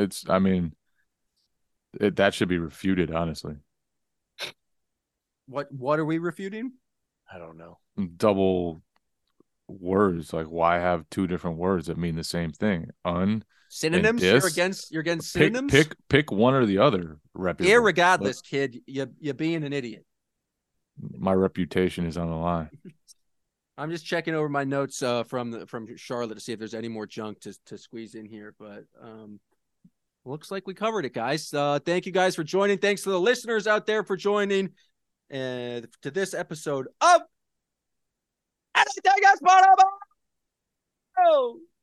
[SPEAKER 6] That should be refuted, honestly.
[SPEAKER 5] What are we refuting?
[SPEAKER 7] I don't know.
[SPEAKER 6] Double words. Like, why have 2 different words that mean the same thing?
[SPEAKER 5] Synonyms? You're against synonyms?
[SPEAKER 6] Pick one or the other. Reputable.
[SPEAKER 5] Irregardless, kid, you're being an idiot.
[SPEAKER 6] My reputation is on the line.
[SPEAKER 5] I'm just checking over my notes from Charlotte to see if there's any more junk to squeeze in here, but looks like we covered it, guys. Thank you guys for joining. Thanks to the listeners out there for joining to this episode of Anything Else But a Ball.